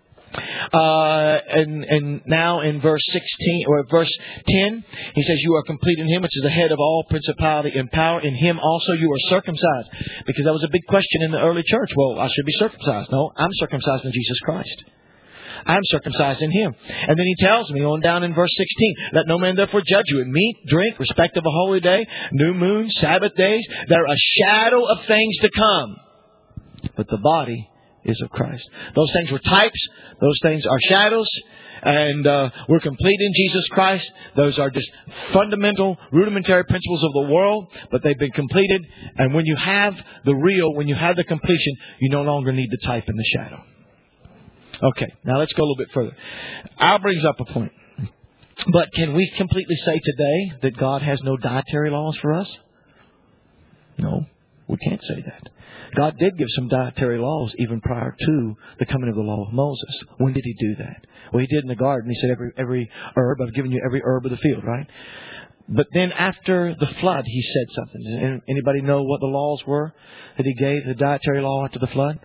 And now in verse 16 or verse 10, he says, you are complete in Him, which is the head of all principality and power. In Him also you are circumcised. Because that was a big question in the early church. Well, I should be circumcised. No, I'm circumcised in Jesus Christ. I'm circumcised in Him. And then he tells me on down in verse 16, let no man therefore judge you in meat, drink, respect of a holy day, new moon, Sabbath days. They're a shadow of things to come. But the body is of Christ. Those things were types. Those things are shadows. And we're complete in Jesus Christ. Those are just fundamental, rudimentary principles of the world. But they've been completed. And when you have the real, when you have the completion, you no longer need the type and the shadow. Okay, now let's go a little bit further. Al brings up a point. But can we completely say today that God has no dietary laws for us? No, we can't say that. God did give some dietary laws even prior to the coming of the law of Moses. When did He do that? Well, He did in the garden. He said, every herb, I've given you every herb of the field, right? But then after the flood, He said something. Does anybody know what the laws were that He gave, the dietary law after the flood?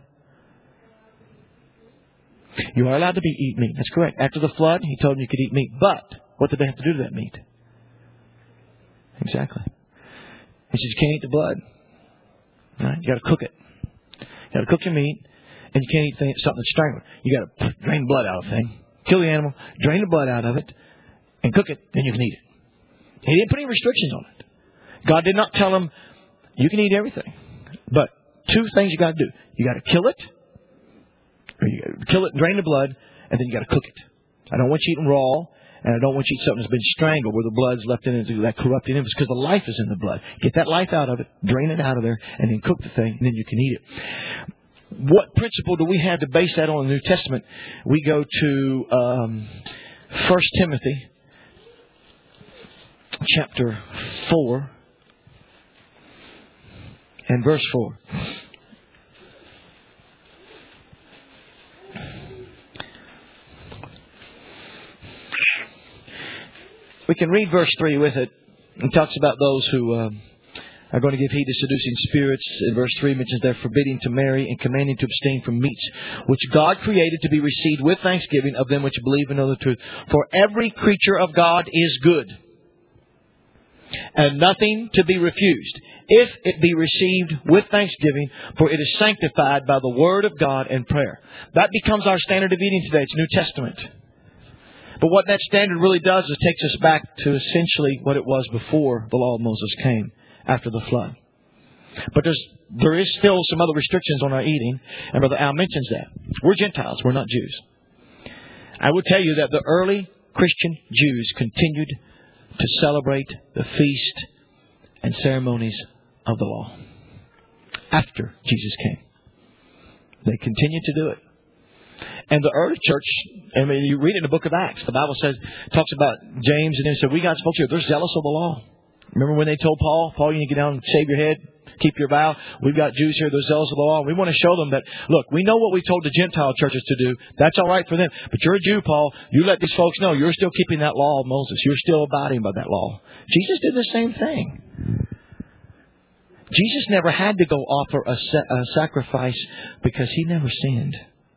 You are allowed to eat meat. That's correct. After the flood, He told them you could eat meat. But what did they have to do to that meat? Exactly. He said, you can't eat the blood. Right? You got to cook it. You got to cook your meat, and you can't eat something that's strangled. You got to drain blood out of the thing, kill the animal, drain the blood out of it, and cook it. Then you can eat it. He didn't put any restrictions on it. God did not tell him you can eat everything, but two things you got to do: you got to kill it, or you got to kill it, and drain the blood, and then you got to cook it. I don't want you eating raw, And I don't want you to eat something that's been strangled where the blood's left in it, that corrupting influence, because the life is in the blood. Get that life out of it, drain it out of there, and then cook the thing, and then you can eat it. What principle do we have to base that on in the New Testament? We go to 1 Timothy chapter 4 and verse 4. We can read verse 3 with it. It talks about those who are going to give heed to seducing spirits. In verse 3 mentions they're forbidding to marry and commanding to abstain from meats, which God created to be received with thanksgiving of them which believe and know the truth. For every creature of God is good, and nothing to be refused, if it be received with thanksgiving, for it is sanctified by the word of God and prayer. That becomes our standard of eating today. It's New Testament. But what that standard really does is takes us back to essentially what it was before the law of Moses came, after the flood. But there is still some other restrictions on our eating, and Brother Al mentions that. We're Gentiles, we're not Jews. I would tell you that the early Christian Jews continued to celebrate the feast and ceremonies of the law after Jesus came. They continued to do it. And the early church, I mean, you read in the book of Acts, the Bible talks about James, and then said, we got folks here, they're zealous of the law. Remember when they told Paul, you need to get down and shave your head, keep your vow. We've got Jews here, they're zealous of the law. We want to show them that, look, we know what we told the Gentile churches to do. That's all right for them. But you're a Jew, Paul. You let these folks know you're still keeping that law of Moses. You're still abiding by that law. Jesus did the same thing. Jesus never had to go offer a sacrifice because He never sinned.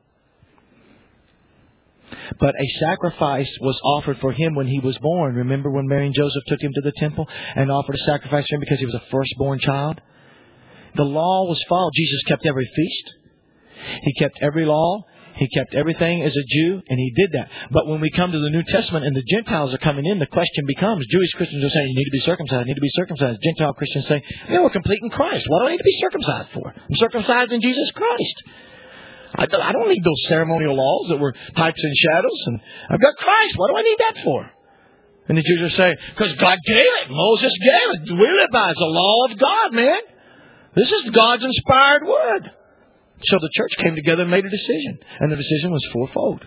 But a sacrifice was offered for Him when He was born. Remember when Mary and Joseph took Him to the temple and offered a sacrifice for Him because He was a firstborn child? The law was followed. Jesus kept every feast. He kept every law. He kept everything as a Jew, and He did that. But when we come to the New Testament and the Gentiles are coming in, the question becomes, Jewish Christians are saying, you need to be circumcised, you need to be circumcised. Gentile Christians say, we're complete in Christ. What do I need to be circumcised for? I'm circumcised in Jesus Christ. I don't need those ceremonial laws that were types and shadows. And I've got Christ. What do I need that for? And the Jews are saying, because God gave it. Moses gave it. We live by it. It's the law of God, man. This is God's inspired word. So the church came together and made a decision. And the decision was fourfold.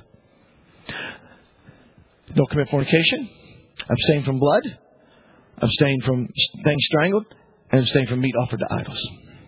Don't commit fornication. Abstain from blood. Abstain from things strangled. And abstain from meat offered to idols.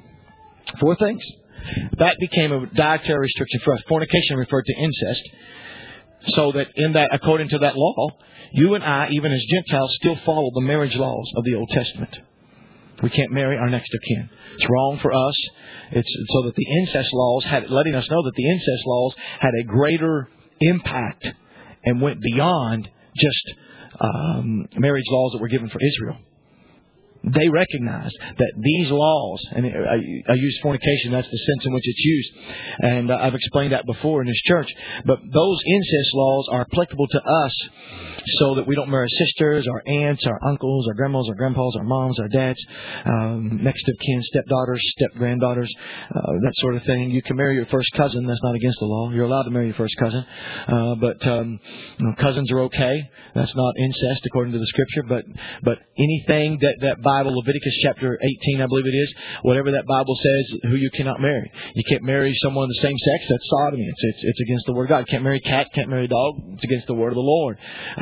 4 things. That became a dietary restriction for us. Fornication referred to incest. So that in that, according to that law, you and I, even as Gentiles, still follow the marriage laws of the Old Testament. We can't marry our next of kin. It's wrong for us. It's so that the incest laws letting us know that the incest laws had a greater impact and went beyond just marriage laws that were given for Israel. They recognized that these laws, and I use fornication, that's the sense in which it's used, and I've explained that before in this church, but those incest laws are applicable to us so that we don't marry sisters, our aunts, our uncles, our grandmas, our grandpas, our moms, our dads, next of kin, stepdaughters, step-granddaughters, that sort of thing. You can marry your first cousin. That's not against the law. You're allowed to marry your first cousin. But cousins are okay. That's not incest according to the Scripture. But anything that Bible, Leviticus chapter 18, I believe it is, whatever that Bible says, who you cannot marry. You can't marry someone of the same sex. That's sodomy. It's against the Word of God. You can't marry a cat. Can't marry a dog. It's against the Word of the Lord.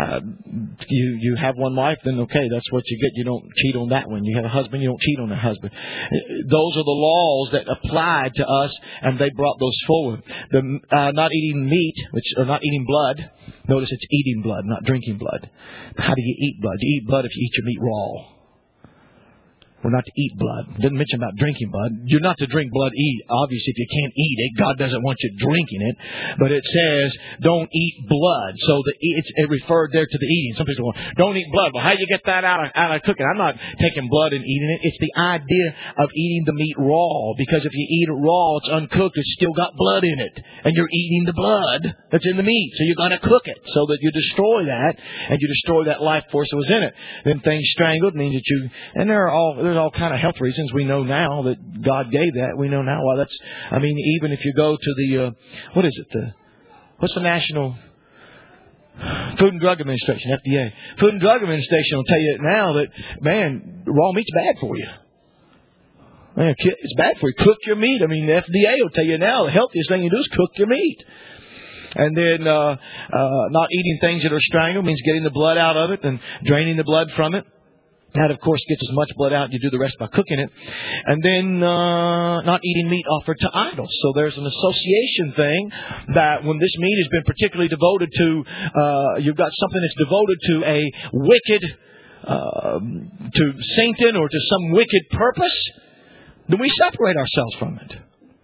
You have one wife, then okay, that's what you get. You don't cheat on that one. You have a husband, you don't cheat on that husband. Those are the laws that applied to us, and they brought those forward. The not eating meat, or not eating blood. Notice it's eating blood, not drinking blood. How do you eat blood? You eat blood if you eat your meat raw. We're not to eat blood. It doesn't mention about drinking blood. You're not to drink blood. Obviously, if you can't eat it, God doesn't want you drinking it. But it says, don't eat blood. So it referred there to the eating. Some people go, don't eat blood. Well, how do you get that out of cooking? I'm not taking blood and eating it. It's the idea of eating the meat raw. Because if you eat it raw, it's uncooked. It's still got blood in it. And you're eating the blood that's in the meat. So you're going to cook it so that you destroy that. And you destroy that life force that was in it. Then things strangled means that you... And there's all kind of health reasons. We know now that God gave that. We know now why that's... I mean, even if you go to the... what's the national Food and Drug Administration, FDA. Food and Drug Administration will tell you now that, man, raw meat's bad for you. Man, it's bad for you. Cook your meat. I mean, the FDA will tell you now the healthiest thing you do is cook your meat. And then not eating things that are strangled means getting the blood out of it and draining the blood from it. That, of course, gets as much blood out. You do the rest by cooking it. And then not eating meat offered to idols. So there's an association thing that when this meat has been particularly devoted to, you've got something that's devoted to a wicked, to Satan or to some wicked purpose, then we separate ourselves from it.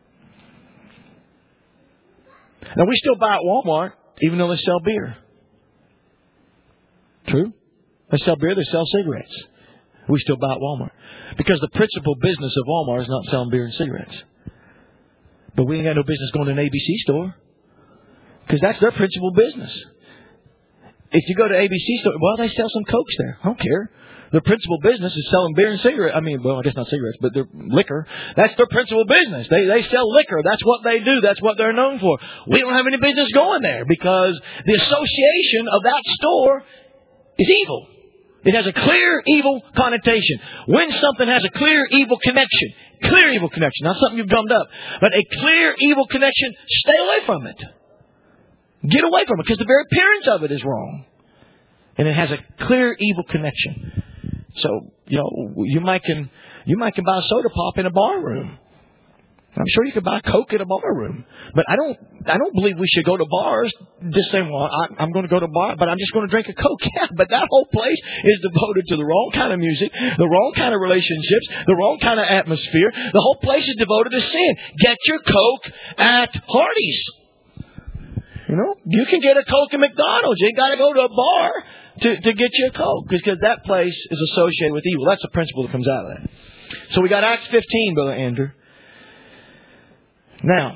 Now, we still buy at Walmart, even though they sell beer. True? They sell beer, they sell cigarettes. We still buy at Walmart. Because the principal business of Walmart is not selling beer and cigarettes. But we ain't got no business going to an ABC store. Because that's their principal business. If you go to ABC store, well, they sell some Cokes there. I don't care. Their principal business is selling beer and cigarettes. I mean, well, I guess not cigarettes, but their liquor. That's their principal business. They sell liquor. That's what they do. That's what they're known for. We don't have any business going there because the association of that store is evil. It has a clear evil connotation. When something has a clear evil connection, not something you've gummed up, but a clear evil connection, stay away from it. Get away from it because the very appearance of it is wrong. And it has a clear evil connection. So, you might can buy a soda pop in a bar room. I'm sure you could buy Coke at a bar room. But I don't believe we should go to bars just saying, well, I'm going to go to a bar, but I'm just going to drink a Coke. Yeah, but that whole place is devoted to the wrong kind of music, the wrong kind of relationships, the wrong kind of atmosphere. The whole place is devoted to sin. Get your Coke at Hardee's. You can get a Coke at McDonald's. You ain't got to go to a bar to get you a Coke, because that place is associated with evil. That's the principle that comes out of that. So we got Acts 15, Brother Andrew. Now,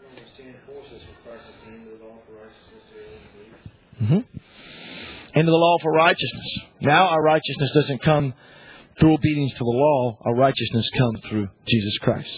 into the law for righteousness. Now our righteousness doesn't come through obedience to the law. Our righteousness comes through Jesus Christ.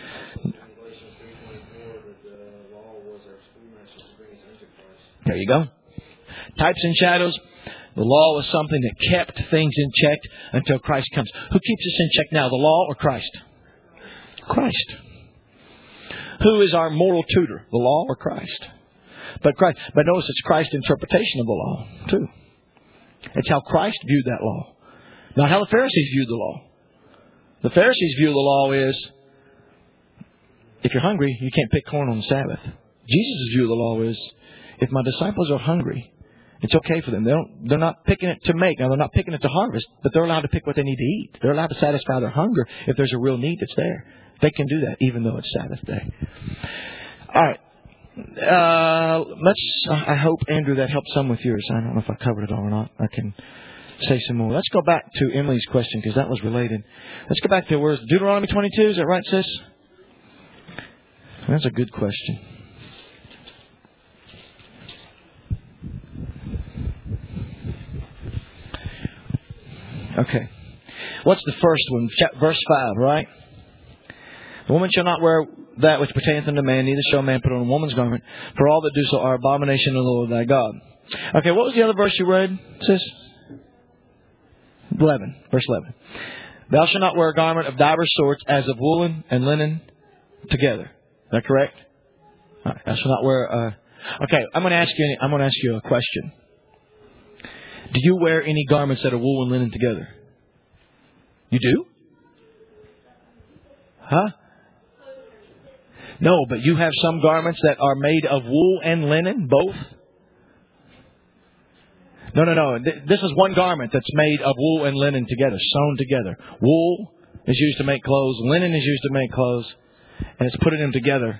There you go. Types and shadows. The law was something that kept things in check until Christ comes. Who keeps us in check now, the law or Christ? Christ. Who is our moral tutor, the law or Christ? But notice it's Christ's interpretation of the law, too. It's how Christ viewed that law. Not how the Pharisees viewed the law. The Pharisees' view of the law is, if you're hungry, you can't pick corn on the Sabbath. Jesus' view of the law is, if my disciples are hungry, it's okay for them. They're not picking it to make. Now, they're not picking it to harvest, but they're allowed to pick what they need to eat. They're allowed to satisfy their hunger if there's a real need that's there. They can do that, even though it's Sabbath day. All right. I hope, Andrew, that helped some with yours. I don't know if I covered it all or not. I can say some more. Let's go back to Emily's question, because that was related. Let's go back to where's Deuteronomy 22. Is that right, sis? That's a good question. Okay. What's the first one? Verse 5, right? The woman shall not wear that which pertaineth unto man, neither shall a man put on a woman's garment, for all that do so are abomination unto the Lord thy God. Okay, what was the other verse you read, sis? 11, verse 11. Thou shalt not wear a garment of divers sorts, as of woolen and linen together. Is that correct? All right, thou shalt not wear. Okay, I'm going to ask you a question. Do you wear any garments that are wool and linen together? You do? Huh? No, but you have some garments that are made of wool and linen, both? No. This is one garment that's made of wool and linen together, sewn together. Wool is used to make clothes. Linen is used to make clothes. And it's putting them together.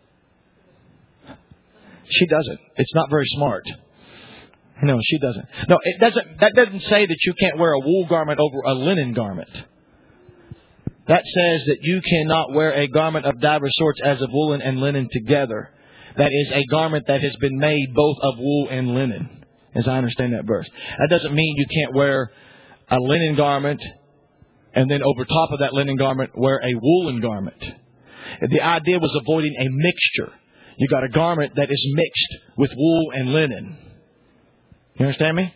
She doesn't. It's not very smart. No, she doesn't. No, it doesn't. That doesn't say that you can't wear a wool garment over a linen garment. That says that you cannot wear a garment of divers sorts as of woolen and linen together. That is a garment that has been made both of wool and linen, as I understand that verse. That doesn't mean you can't wear a linen garment and then over top of that linen garment wear a woolen garment. The idea was avoiding a mixture. You got a garment that is mixed with wool and linen. You understand me?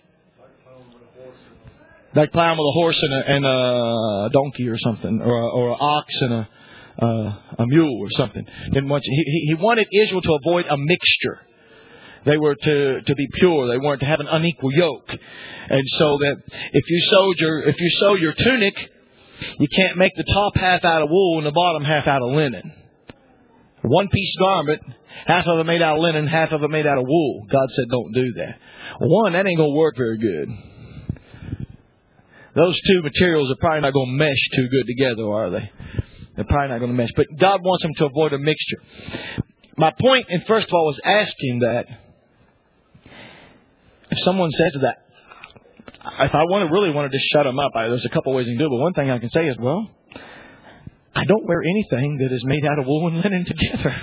Like plowing with a horse and a donkey or something, or an ox and a mule or something. Didn't want he wanted Israel to avoid a mixture. They were to be pure. They weren't to have an unequal yoke. And so that if you sew your tunic, you can't make the top half out of wool and the bottom half out of linen. One piece garment, half of it made out of linen, half of it made out of wool. God said, don't do that. One, that ain't going to work very good. Those two materials are probably not going to mesh too good together, are they? They're probably not going to mesh. But God wants them to avoid a mixture. My point, and first of all, was asking that if someone says that, if I really wanted to shut them up, there's a couple ways you can do it. But one thing I can say is, well, I don't wear anything that is made out of wool and linen together.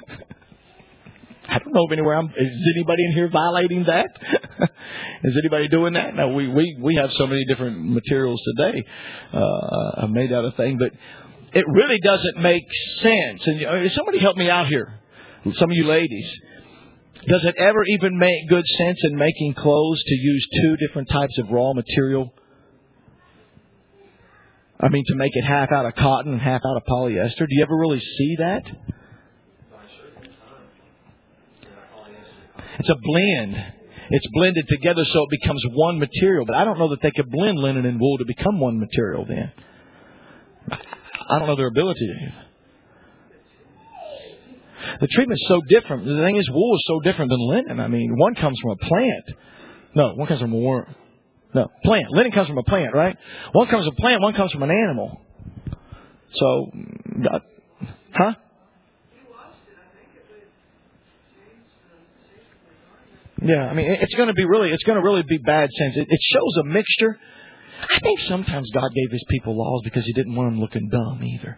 I don't know if is anybody in here violating that? Is anybody doing that? No, we have so many different materials today made out of things, but it really doesn't make sense. And somebody help me out here, some of you ladies. Does it ever even make good sense in making clothes to use two different types of raw material? I mean, to make it half out of cotton and half out of polyester. Do you ever really see that? It's a blend. It's blended together so it becomes one material. But I don't know that they could blend linen and wool to become one material then. I don't know their ability to. The treatment's so different. The thing is, wool is so different than linen. I mean, one comes from a plant. No, one comes from a worm. No, plant. Linen comes from a plant, right? One comes from a plant, one comes from an animal. So, huh? Yeah, I mean, it's going to really be bad sense. It shows a mixture. I think sometimes God gave His people laws because He didn't want them looking dumb either.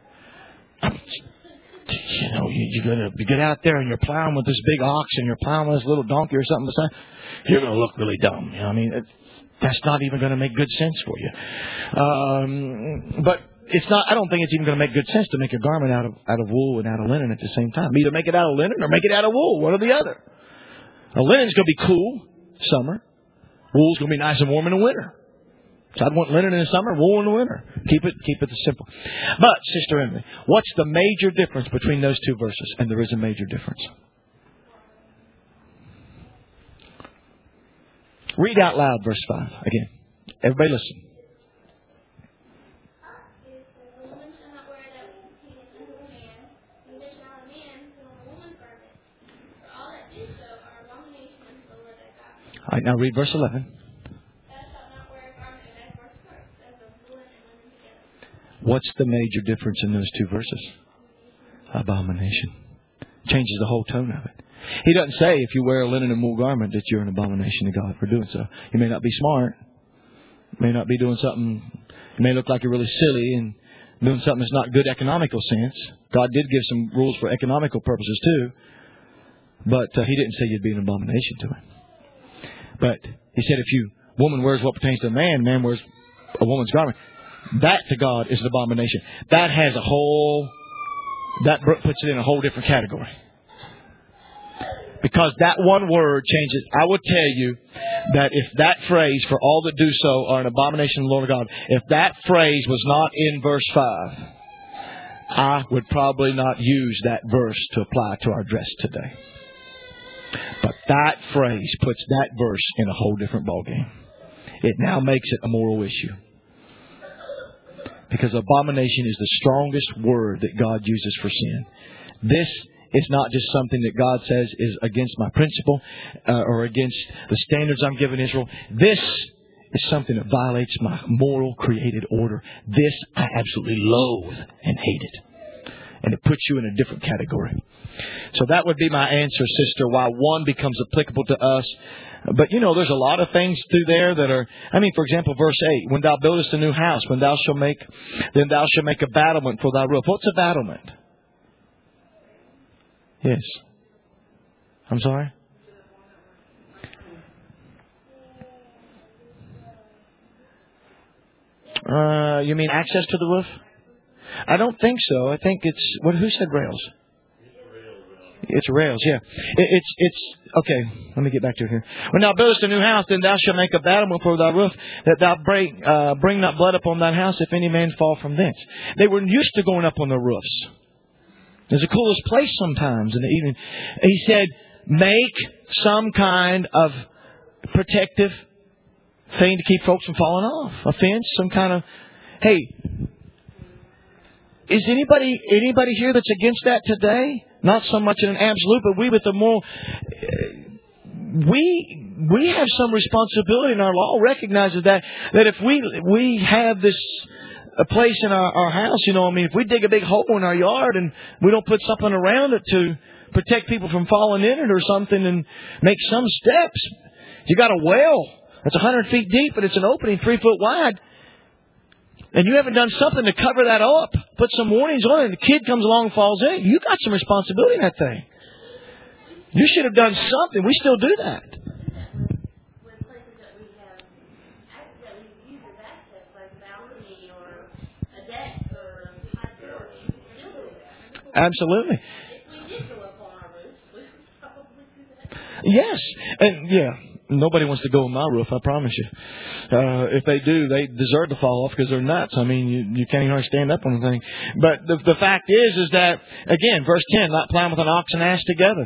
You get out there and you're plowing with this big ox and you're plowing with this little donkey or something beside. You're going to look really dumb. I mean, that's not even going to make good sense for you. But it's not. I don't think it's even going to make good sense to make a garment out of wool and out of linen at the same time. Either make it out of linen or make it out of wool. One or the other. Now, linen's going to be cool summer. Wool's going to be nice and warm in the winter. So I'd want linen in the summer, wool in the winter. Keep it simple. But, Sister Emily, what's the major difference between those two verses? And there is a major difference. Read out loud verse 5 again. Everybody listen. All right, now read verse 11. What's the major difference in those two verses? Abomination. Changes the whole tone of it. He doesn't say if you wear a linen and wool garment that you're an abomination to God for doing so. You may not be smart. You may not be doing something. You may look like you're really silly and doing something that's not good economical sense. God did give some rules for economical purposes too. But He didn't say you'd be an abomination to Him. But He said if woman wears what pertains to a man wears a woman's garment. That to God is an abomination. That puts it in a whole different category. Because that one word changes. I would tell you that if that phrase, for all that do so are an abomination to the Lord God, if that phrase was not in verse 5, I would probably not use that verse to apply to our dress today. But that phrase puts that verse in a whole different ballgame. It now makes it a moral issue. Because abomination is the strongest word that God uses for sin. This is not just something that God says is against my principle or against the standards I'm giving Israel. This is something that violates my moral created order. This I absolutely loathe and hate it. And it puts you in a different category. So that would be my answer, sister, why one becomes applicable to us. But, there's a lot of things through there that are... for example, verse 8. When thou buildest a new house, then thou shalt make a battlement for thy roof. What's a battlement? Yes. I'm sorry? You mean access to the roof? I don't think so. I think it's... who said rails? It's rails, yeah. It's okay. Let me get back to it here. When thou buildest a new house, then thou shalt make a battlement for thy roof, that thou bring not blood upon thine house, if any man fall from thence. They were used to going up on the roofs. It's the coolest place sometimes in the evening. He said, make some kind of protective thing to keep folks from falling off. A fence, some kind of... Hey, is anybody here that's against that today? Not so much in an absolute, but we with the more... We have some responsibility, and our law recognizes that if we have this... a place in our house, if we dig a big hole in our yard and we don't put something around it to protect people from falling in it or something and make some steps. You got a well that's 100 feet deep, but it's an opening 3 foot wide. And you haven't done something to cover that up, put some warnings on it, and the kid comes along and falls in. You got some responsibility in that thing. You should have done something. We still do that. Absolutely. Yes. And yeah, nobody wants to go on my roof, I promise you. If they do, they deserve to fall off because they're nuts. I mean, you can't even hardly stand up on the thing. But the fact is that, again, verse 10, not plowing with an ox and ass together.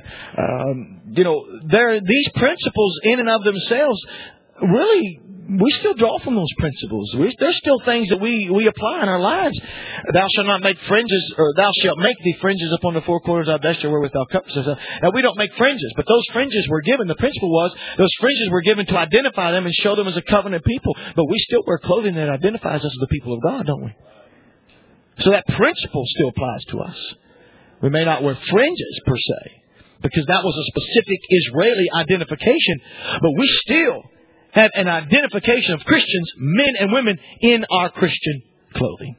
These principles in and of themselves really... we still draw from those principles. There's still things that we apply in our lives. Thou shalt not make fringes, or thou shalt make thee fringes upon the four corners of thy vesture wherewith thou coverest thyself. Now, we don't make fringes, but those fringes were given. The principle was those fringes were given to identify them and show them as a covenant people. But we still wear clothing that identifies us as the people of God, don't we? So that principle still applies to us. We may not wear fringes per se, because that was a specific Israeli identification, but we still have an identification of Christians, men and women, in our Christian clothing.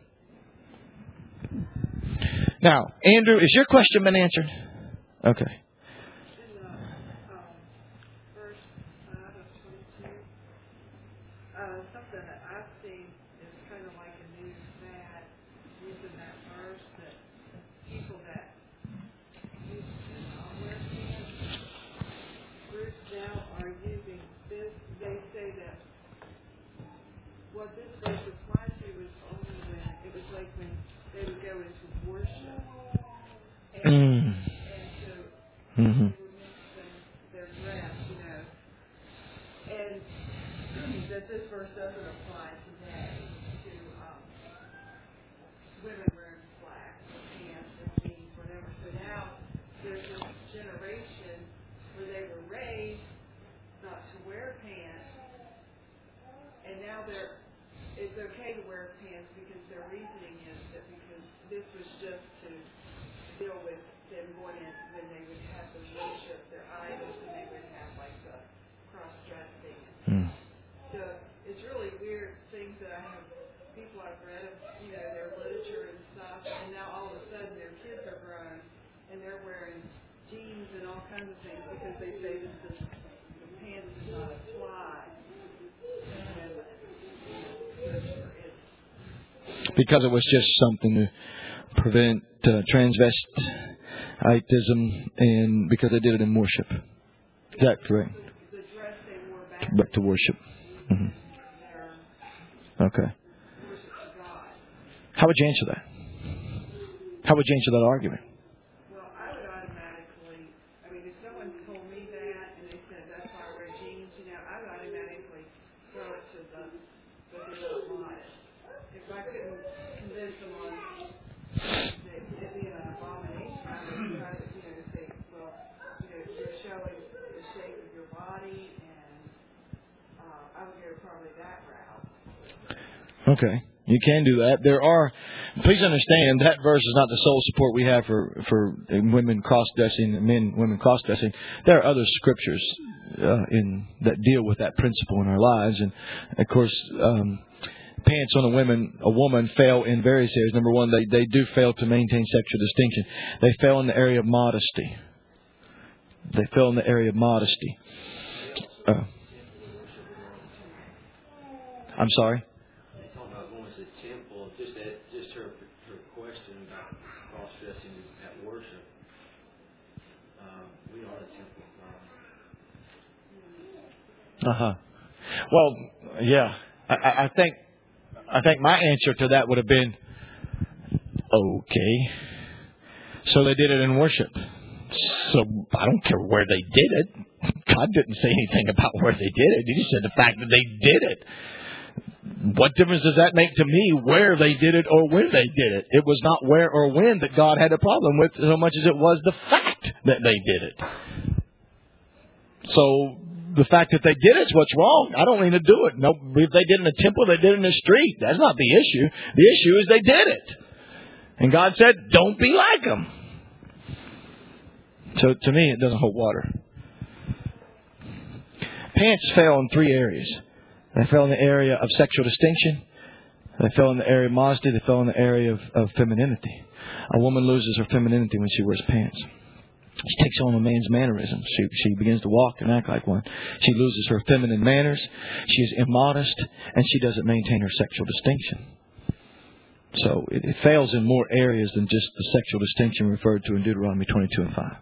Now, Andrew, is your question been answered? Okay. Verse 5 of 22, something that I've seen is kind of like a new fad using that verse, that people that used to not wear pants, groups now are using this. They say that what this verse applies to is only when it was like when they would go into worship and so they would mix their dress, and that this verse doesn't apply today to women wearing slacks or pants or jeans, whatever. So now there's this generation where they were raised not to wear pants, and now it's okay to wear pants because their reasoning is that because this was just to deal with them going in when they would have to worship their idols, and they would have like the cross-dressing. So it's really weird things that I have people I've read of, their literature and stuff, and now all of a sudden their kids are grown and they're wearing jeans and all kinds of things because they say the pants do not apply. Because it was just something to prevent transvestitism, and because they did it in worship. Is that correct? The dress they wore back to worship. Mm-hmm. Okay. How would you answer that? How would you answer that argument? Well, I would automatically, if someone told me that and they said that's why I wear jeans, I would automatically throw it to the don't want it. If I couldn't convince them on that it being an abomination, I would try to, say, well, you're showing the shape of your body, and I would go probably that route. Okay. You can do that. Please understand, that verse is not the sole support we have for women cross-dressing, women cross-dressing. There are other scriptures that deal with that principle in our lives. And, of course, pants on a woman fail in various areas. Number one, they do fail to maintain sexual distinction. They fail in the area of modesty. I'm sorry? Well, yeah. I think my answer to that would have been, okay. So they did it in worship. So I don't care where they did it. God didn't say anything about where they did it. He just said the fact that they did it. What difference does that make to me where they did it or when they did it? It was not where or when that God had a problem with so much as it was the fact that they did it. So the fact that they did it's what's wrong. I don't mean to do it. No, if they did it in a temple, they did it in the street. That's not the issue. The issue is they did it. And God said, don't be like them. So to me, it doesn't hold water. Pants fell in 3 areas. They fell in the area of sexual distinction. They fell in the area of modesty. They fell in the area of femininity. A woman loses her femininity when she wears pants. She takes on a man's mannerisms. She begins to walk and act like one. She loses her feminine manners. She is immodest, and she doesn't maintain her sexual distinction. So it fails in more areas than just the sexual distinction referred to in Deuteronomy 22 and 5.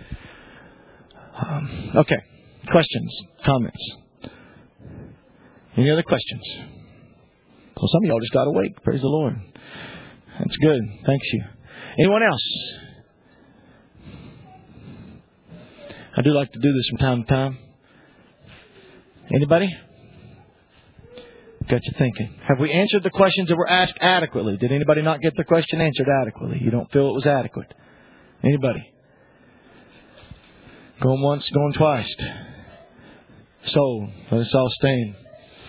Okay. Questions? Comments? Any other questions? Well, some of y'all just got awake. Praise the Lord. That's good. Thanks you. Anyone else? I do like to do this from time to time. Anybody? Got you thinking. Have we answered the questions that were asked adequately? Did anybody not get the question answered adequately? You don't feel it was adequate? Anybody? Going once, going twice. So, let us all stand.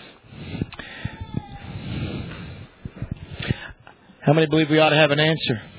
How many believe we ought to have an answer?